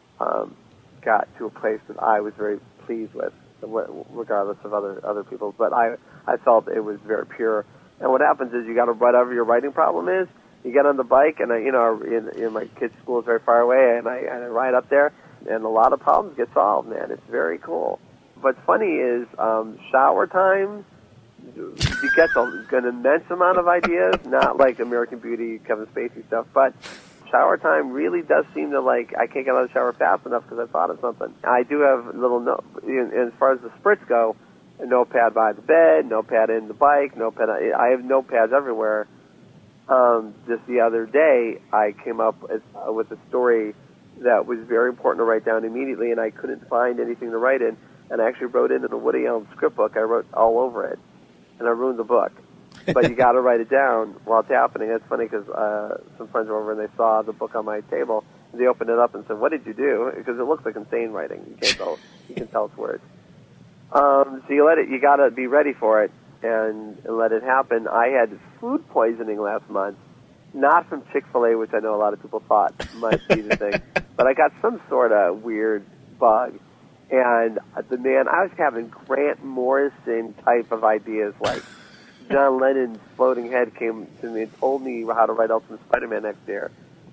got to a place that I was very pleased with, regardless of other people's. But I felt it was very pure. And what happens is you got to, whatever your writing problem is, you get on the bike, and my kids' school is very far away, and I ride up there, and a lot of problems get solved. Man, it's very cool. What's funny is shower time. You get an immense amount of ideas, not like American Beauty, Kevin Spacey stuff, but shower time really does seem to, like, I can't get out of the shower fast enough because I thought of something. I do have as far as the spritz go, a notepad by the bed, notepad in the bike, notepad. I have notepads everywhere. Just the other day, I came up with a story that was very important to write down immediately, and I couldn't find anything to write in, and I actually wrote it in a Woody Allen script book. I wrote all over it. And I ruined the book. But you got to write it down while it's happening. It's funny because some friends were over and they saw the book on my table. And they opened it up and said, "What did you do?" Because it looks like insane writing. You can't tell. You can tell it's words. So you got to be ready for it and let it happen. I had food poisoning last month, not from Chick-fil-A, which I know a lot of people thought might be the thing, but I got some sort of weird bug. And I was having Grant Morrison type of ideas, like John Lennon's floating head came to me and told me how to write Ultimate Spider-Man next year.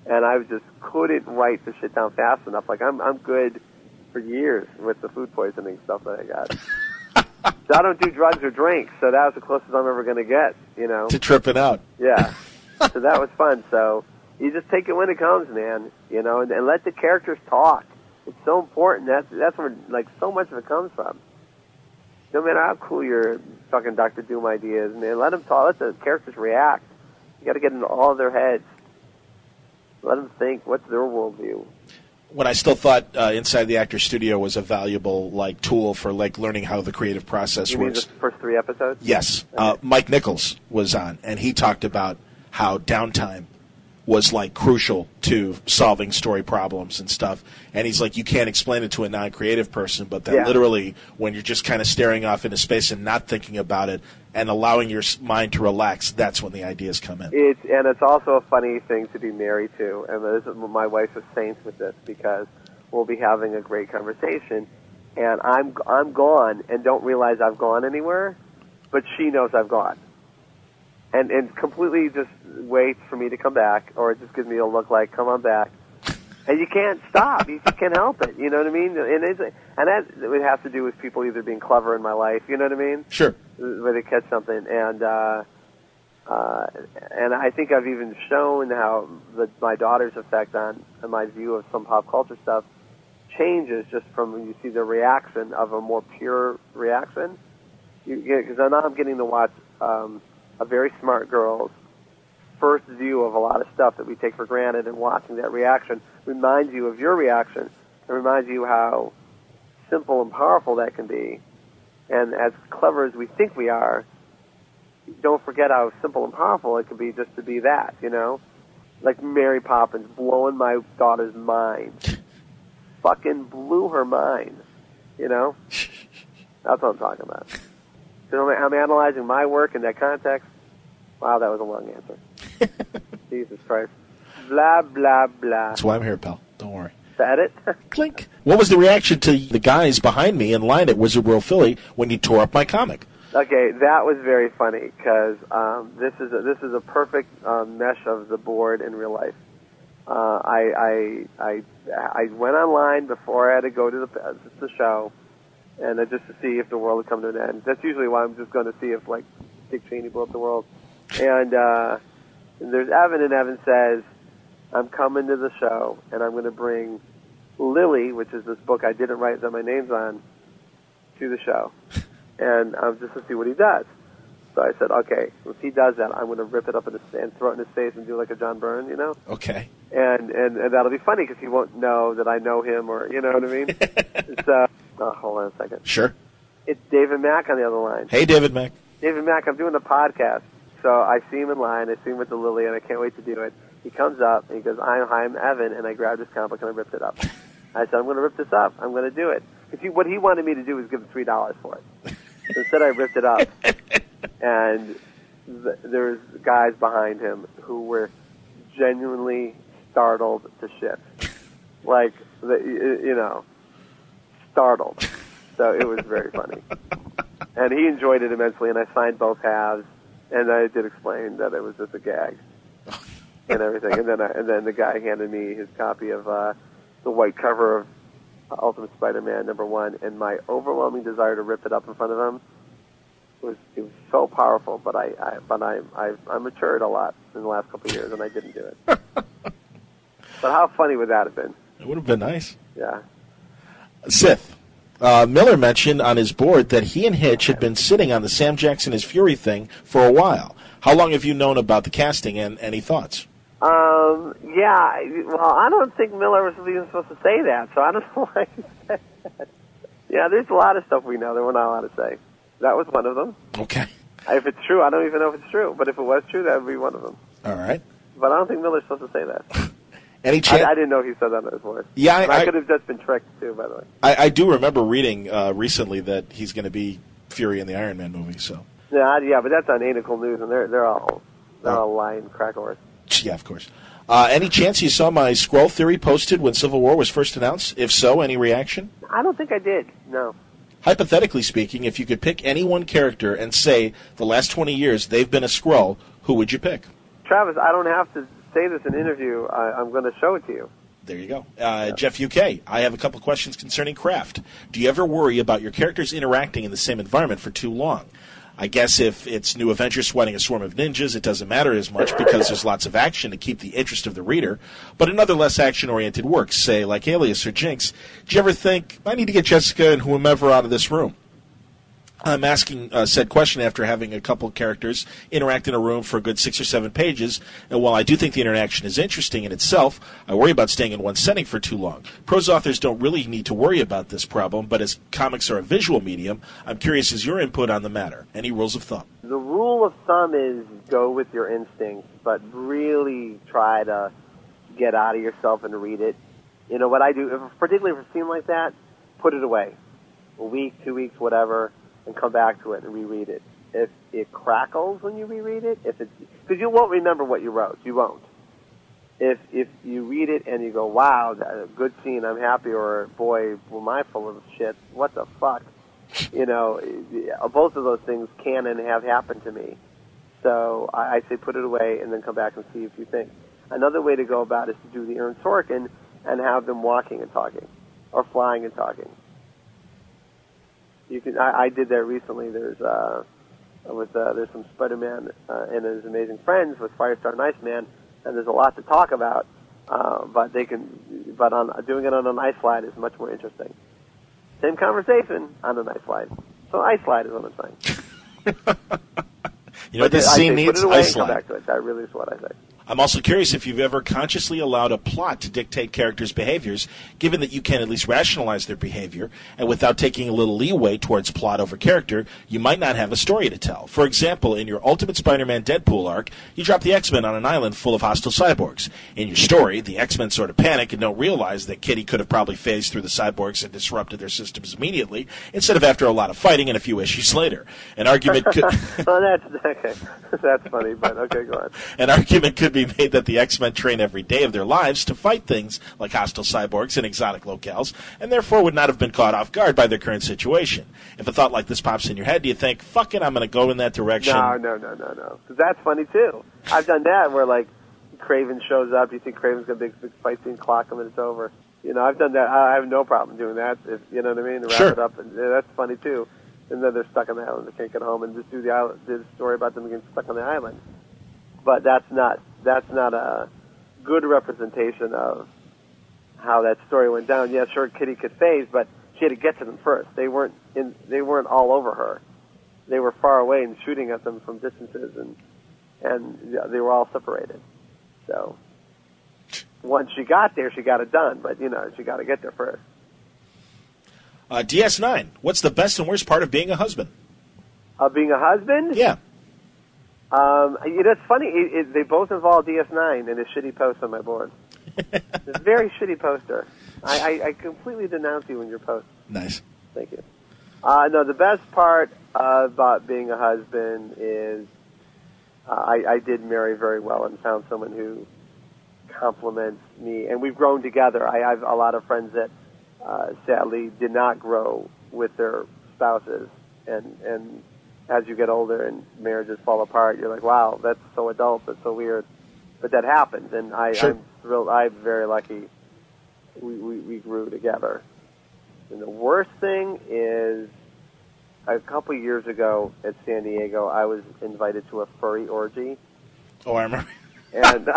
and I just couldn't write the shit down fast enough. Like, I'm good for years with the food poisoning stuff that I got. So I don't do drugs or drink, so that was the closest I'm ever going to get, you know. To tripping out. Yeah. So that was fun. So you just take it when it comes, man, you know, and let the characters talk. It's so important. That's where, like, so much of it comes from. No matter how cool your fucking Dr. Doom idea is, man, let them talk. Let the characters react. You got to get into all of their heads. Let them think. What's their worldview? When I still thought Inside the Actors Studio was a valuable like tool for like learning how the creative process you works. You mean the first 3 episodes? Yes. Mike Nichols was on, and he talked about how downtime was like crucial to solving story problems and stuff. And he's like, you can't explain it to a non-creative person, but that literally when you're just kind of staring off into space and not thinking about it and allowing your mind to relax, that's when the ideas come in. It's also a funny thing to be married to. And my wife is saints with this because we'll be having a great conversation, and I'm gone and don't realize I've gone anywhere, but she knows I've gone. And completely just waits for me to come back, or it just gives me a look like, come on back. And you can't stop. You just can't help it. You know what I mean? And that it has to do with people either being clever in my life, you know what I mean? Sure. Where they catch something. And I think I've even shown how my daughter's effect on my view of some pop culture stuff changes just from when you see the reaction of a more pure reaction. Because now I'm getting to watch a very smart girl's first view of a lot of stuff that we take for granted, and watching that reaction reminds you of your reaction and reminds you how simple and powerful that can be. And as clever as we think we are, don't forget how simple and powerful it can be just to be that, you know? Like Mary Poppins blowing my daughter's mind. Fucking blew her mind, you know? That's what I'm talking about. So I'm analyzing my work in that context. Wow, that was a long answer. Jesus Christ. Blah, blah, blah. That's why I'm here, pal. Don't worry. Is that it? Clink. What was the reaction to the guys behind me in line at Wizard World Philly when you tore up my comic? Okay, that was very funny because this is a perfect mesh of the board in real life. I went online before I had to go to the show, and just to see if the world would come to an end. That's usually why I'm just going to see if like Dick Cheney blew up the world. And there's Evan, and Evan says, I'm coming to the show, and I'm going to bring Lily, which is this book I didn't write that my name's on, to the show. And just to see what he does. So I said, okay, if he does that, I'm going to rip it up and throw it in his face and do like a John Byrne, you know? Okay. And that'll be funny because he won't know that I know him, or, you know what I mean? So, hold on a second. Sure. It's David Mack on the other line. Hey, David Mack. David Mack, I'm doing a podcast. So I see him in line, I see him with the Lily, and I can't wait to do it. He comes up, and he goes, I'm Evan, and I grabbed his comic and I ripped it up. I said, I'm going to rip this up. I'm going to do it. What he wanted me to do was give him $3 for it. Instead, I ripped it up. And there's guys behind him who were genuinely startled to shit. Like, you know, startled. So it was very funny. And he enjoyed it immensely, and I signed both halves. And I did explain that it was just a gag and everything. And then the guy handed me his copy of the white cover of Ultimate Spider-Man #1, and my overwhelming desire to rip it up in front of him was so powerful. But I matured a lot in the last couple of years, and I didn't do it. But how funny would that have been? It would have been nice. Yeah. Sith. Miller mentioned on his board that he and Hitch had been sitting on the Sam Jackson is Fury thing for a while. How long have you known about the casting, and any thoughts? Yeah, well, I don't think Miller was even supposed to say that, so I don't know why he said that. Yeah, there's a lot of stuff we know that we're not allowed to say. That was one of them. Okay. If it's true, I don't even know if it's true, but if it was true, that would be one of them. All right. But I don't think Miller's supposed to say that. Any chance? I didn't know he said that in his voice. Yeah, I could have just been tricked, too, by the way. I do remember reading recently that he's going to be Fury in the Iron Man movie, so. Yeah, but that's on Anacle News, and they're all lying crackers. Yeah, of course. Any chance you saw my Skrull theory posted when Civil War was first announced? If so, any reaction? I don't think I did, no. Hypothetically speaking, if you could pick any one character and say the last 20 years they've been a Skrull, who would you pick? Travis, I don't have to say this in an interview, I'm going to show it to you. There you go. Jeff UK, I have a couple questions concerning craft. Do you ever worry about your characters interacting in the same environment for too long? I guess if it's New Avengers fighting a swarm of ninjas, it doesn't matter as much because there's lots of action to keep the interest of the reader. But in other less action-oriented works, say like Alias or Jinx, do you ever think, I need to get Jessica and whomever out of this room? I'm asking said question after having a couple characters interact in a room for a good 6 or 7 pages, and while I do think the interaction is interesting in itself, I worry about staying in one setting for too long. Prose authors don't really need to worry about this problem, but as comics are a visual medium, I'm curious as your input on the matter. Any rules of thumb? The rule of thumb is go with your instincts, but really try to get out of yourself and read it. You know, what I do, particularly for a scene like that, put it away. A week, 2 weeks, whatever, and come back to it and reread it. If it crackles when you reread it, because you won't remember what you wrote. You won't. If you read it and you go, wow, a good scene, I'm happy, or boy, am I full of shit, what the fuck? You know, both of those things can and have happened to me. So I say put it away and then come back and see if you think. Another way to go about it is to do the Aaron Sorkin and have them walking and talking, or flying and talking. You can. I did that recently. There's some Spider-Man and his Amazing Friends with Firestar and Iceman, and there's a lot to talk about. But doing it on an ice slide is much more interesting. Same conversation on an ice slide. So ice slide is what I'm saying. You know, this scene needs ice slide. Come back to it. That really is what I say. I'm also curious if you've ever consciously allowed a plot to dictate characters' behaviors, given that you can at least rationalize their behavior, and without taking a little leeway towards plot over character, you might not have a story to tell. For example, in your Ultimate Spider-Man Deadpool arc, you drop the X-Men on an island full of hostile cyborgs. In your story, the X-Men sort of panic and don't realize that Kitty could have probably phased through the cyborgs and disrupted their systems immediately, instead of after a lot of fighting and a few issues later. An argument could... Well, that's funny, but okay, go on. An argument could be made that the X-Men train every day of their lives to fight things like hostile cyborgs in exotic locales, and therefore would not have been caught off guard by their current situation. If a thought like this pops in your head, do you think, fuck it, I'm going to go in that direction? No. Because that's funny, too. I've done that where, like, Kraven shows up, you think Kraven's going to be a big fight scene, clock him, and it's over. You know, I've done that. I have no problem doing that, if, you know what I mean? To wrap it up. And that's funny, too. And then they're stuck on the island, they can't get home, and just do the story about them getting stuck on the island. But that's not a good representation of how that story went down. Yeah, sure, Kitty could phase, but she had to get to them first. They weren't all over her. They were far away and shooting at them from distances, and they were all separated. So once she got there, she got it done. But you know, she got to get there first. DS9. What's the best and worst part of being a husband? Of being a husband? Yeah. It's funny. They both involve DS9 and a shitty post on my board. It's a very shitty poster. I completely denounce you in your post. Nice. Thank you. No, the best part about being a husband is I did marry very well and found someone who compliments me, and we've grown together. I have a lot of friends that sadly did not grow with their spouses, and as you get older and marriages fall apart, you're like, wow, that's so adult, that's so weird. But that happens, and I'm thrilled. I'm very lucky we grew together. And the worst thing is, a couple years ago at San Diego, I was invited to a furry orgy. Oh, I remember. And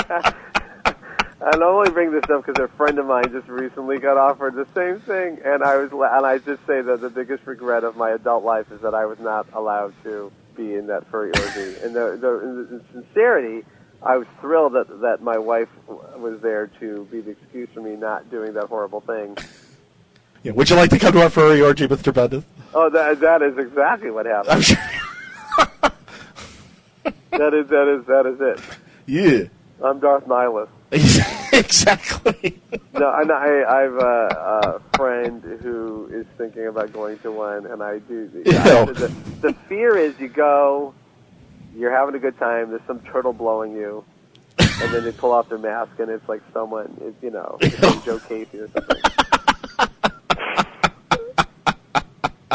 I only bring this up because a friend of mine just recently got offered the same thing, and I just say that the biggest regret of my adult life is that I was not allowed to be in that furry orgy. And in sincerity, I was thrilled that my wife was there to be the excuse for me not doing that horrible thing. Yeah, would you like to come to our furry orgy, Mr. Bendis? Oh, that is exactly what happened. I'm sure. That is it. Yeah. I'm Darth Nihilus. Exactly. No, and I have a friend who is thinking about going to one, and I do. The fear is you go, you're having a good time, there's some turtle blowing you, and then they pull off their mask, and it's like someone, it's Joe Casey or something.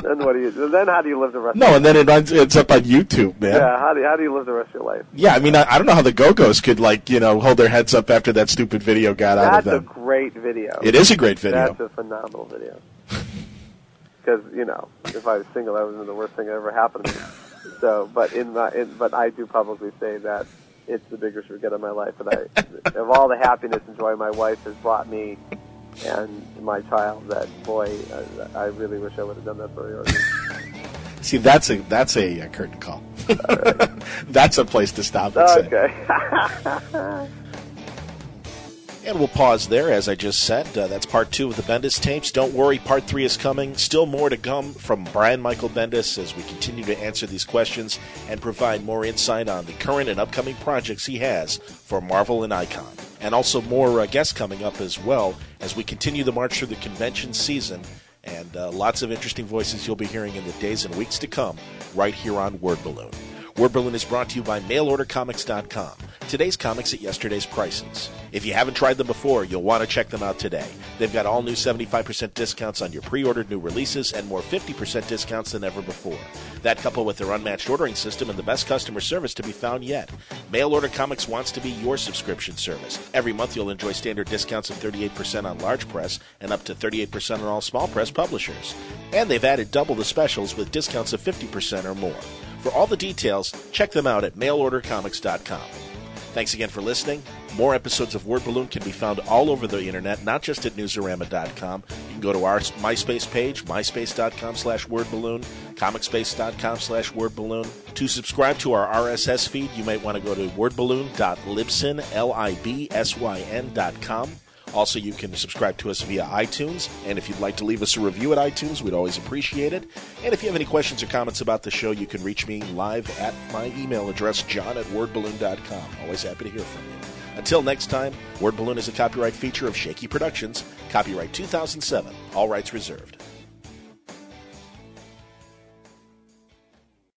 Then how do you live the rest? No, and then it's up on YouTube, man. Yeah, how do you live the rest of your life? Yeah, I mean, I don't know how the Go-Go's could, hold their heads up after that stupid video got out of them. That's a great video. It is a great video. That's a phenomenal video. Because, if I was single, that was the worst thing that ever happened to me. So, but I do publicly say that it's the biggest regret of my life. And of all the happiness and joy my wife has brought me and my child, that, boy, I really wish I would have done that for yours. See, that's a curtain call. Right. That's a place to stop and say. Okay. And we'll pause there, as I just said. That's part 2 of the Bendis tapes. Don't worry, part 3 is coming. Still more to come from Brian Michael Bendis as we continue to answer these questions and provide more insight on the current and upcoming projects he has for Marvel and Icon. And also more guests coming up as well as we continue the march through the convention season. And lots of interesting voices you'll be hearing in the days and weeks to come right here on Word Balloon. Word Balloon is brought to you by MailOrderComics.com. Today's comics at yesterday's prices. If you haven't tried them before, you'll want to check them out today. They've got all new 75% discounts on your pre-ordered new releases and more 50% discounts than ever before. That coupled with their unmatched ordering system and the best customer service to be found yet. Mail Order Comics wants to be your subscription service. Every month you'll enjoy standard discounts of 38% on large press and up to 38% on all small press publishers. And they've added double the specials with discounts of 50% or more. For all the details, check them out at MailOrderComics.com. Thanks again for listening. More episodes of Word Balloon can be found all over the internet, not just at Newsarama.com. You can go to our MySpace page, myspace.com/wordballoon, comicspace.com/wordballoon. To subscribe to our RSS feed, you might want to go to wordballoon.libsyn.com. Also, you can subscribe to us via iTunes, and if you'd like to leave us a review at iTunes, we'd always appreciate it. And if you have any questions or comments about the show, you can reach me live at my email address, john@wordballoon.com. Always happy to hear from you. Until next time, Word Balloon is a copyright feature of Shaky Productions, copyright 2007, all rights reserved.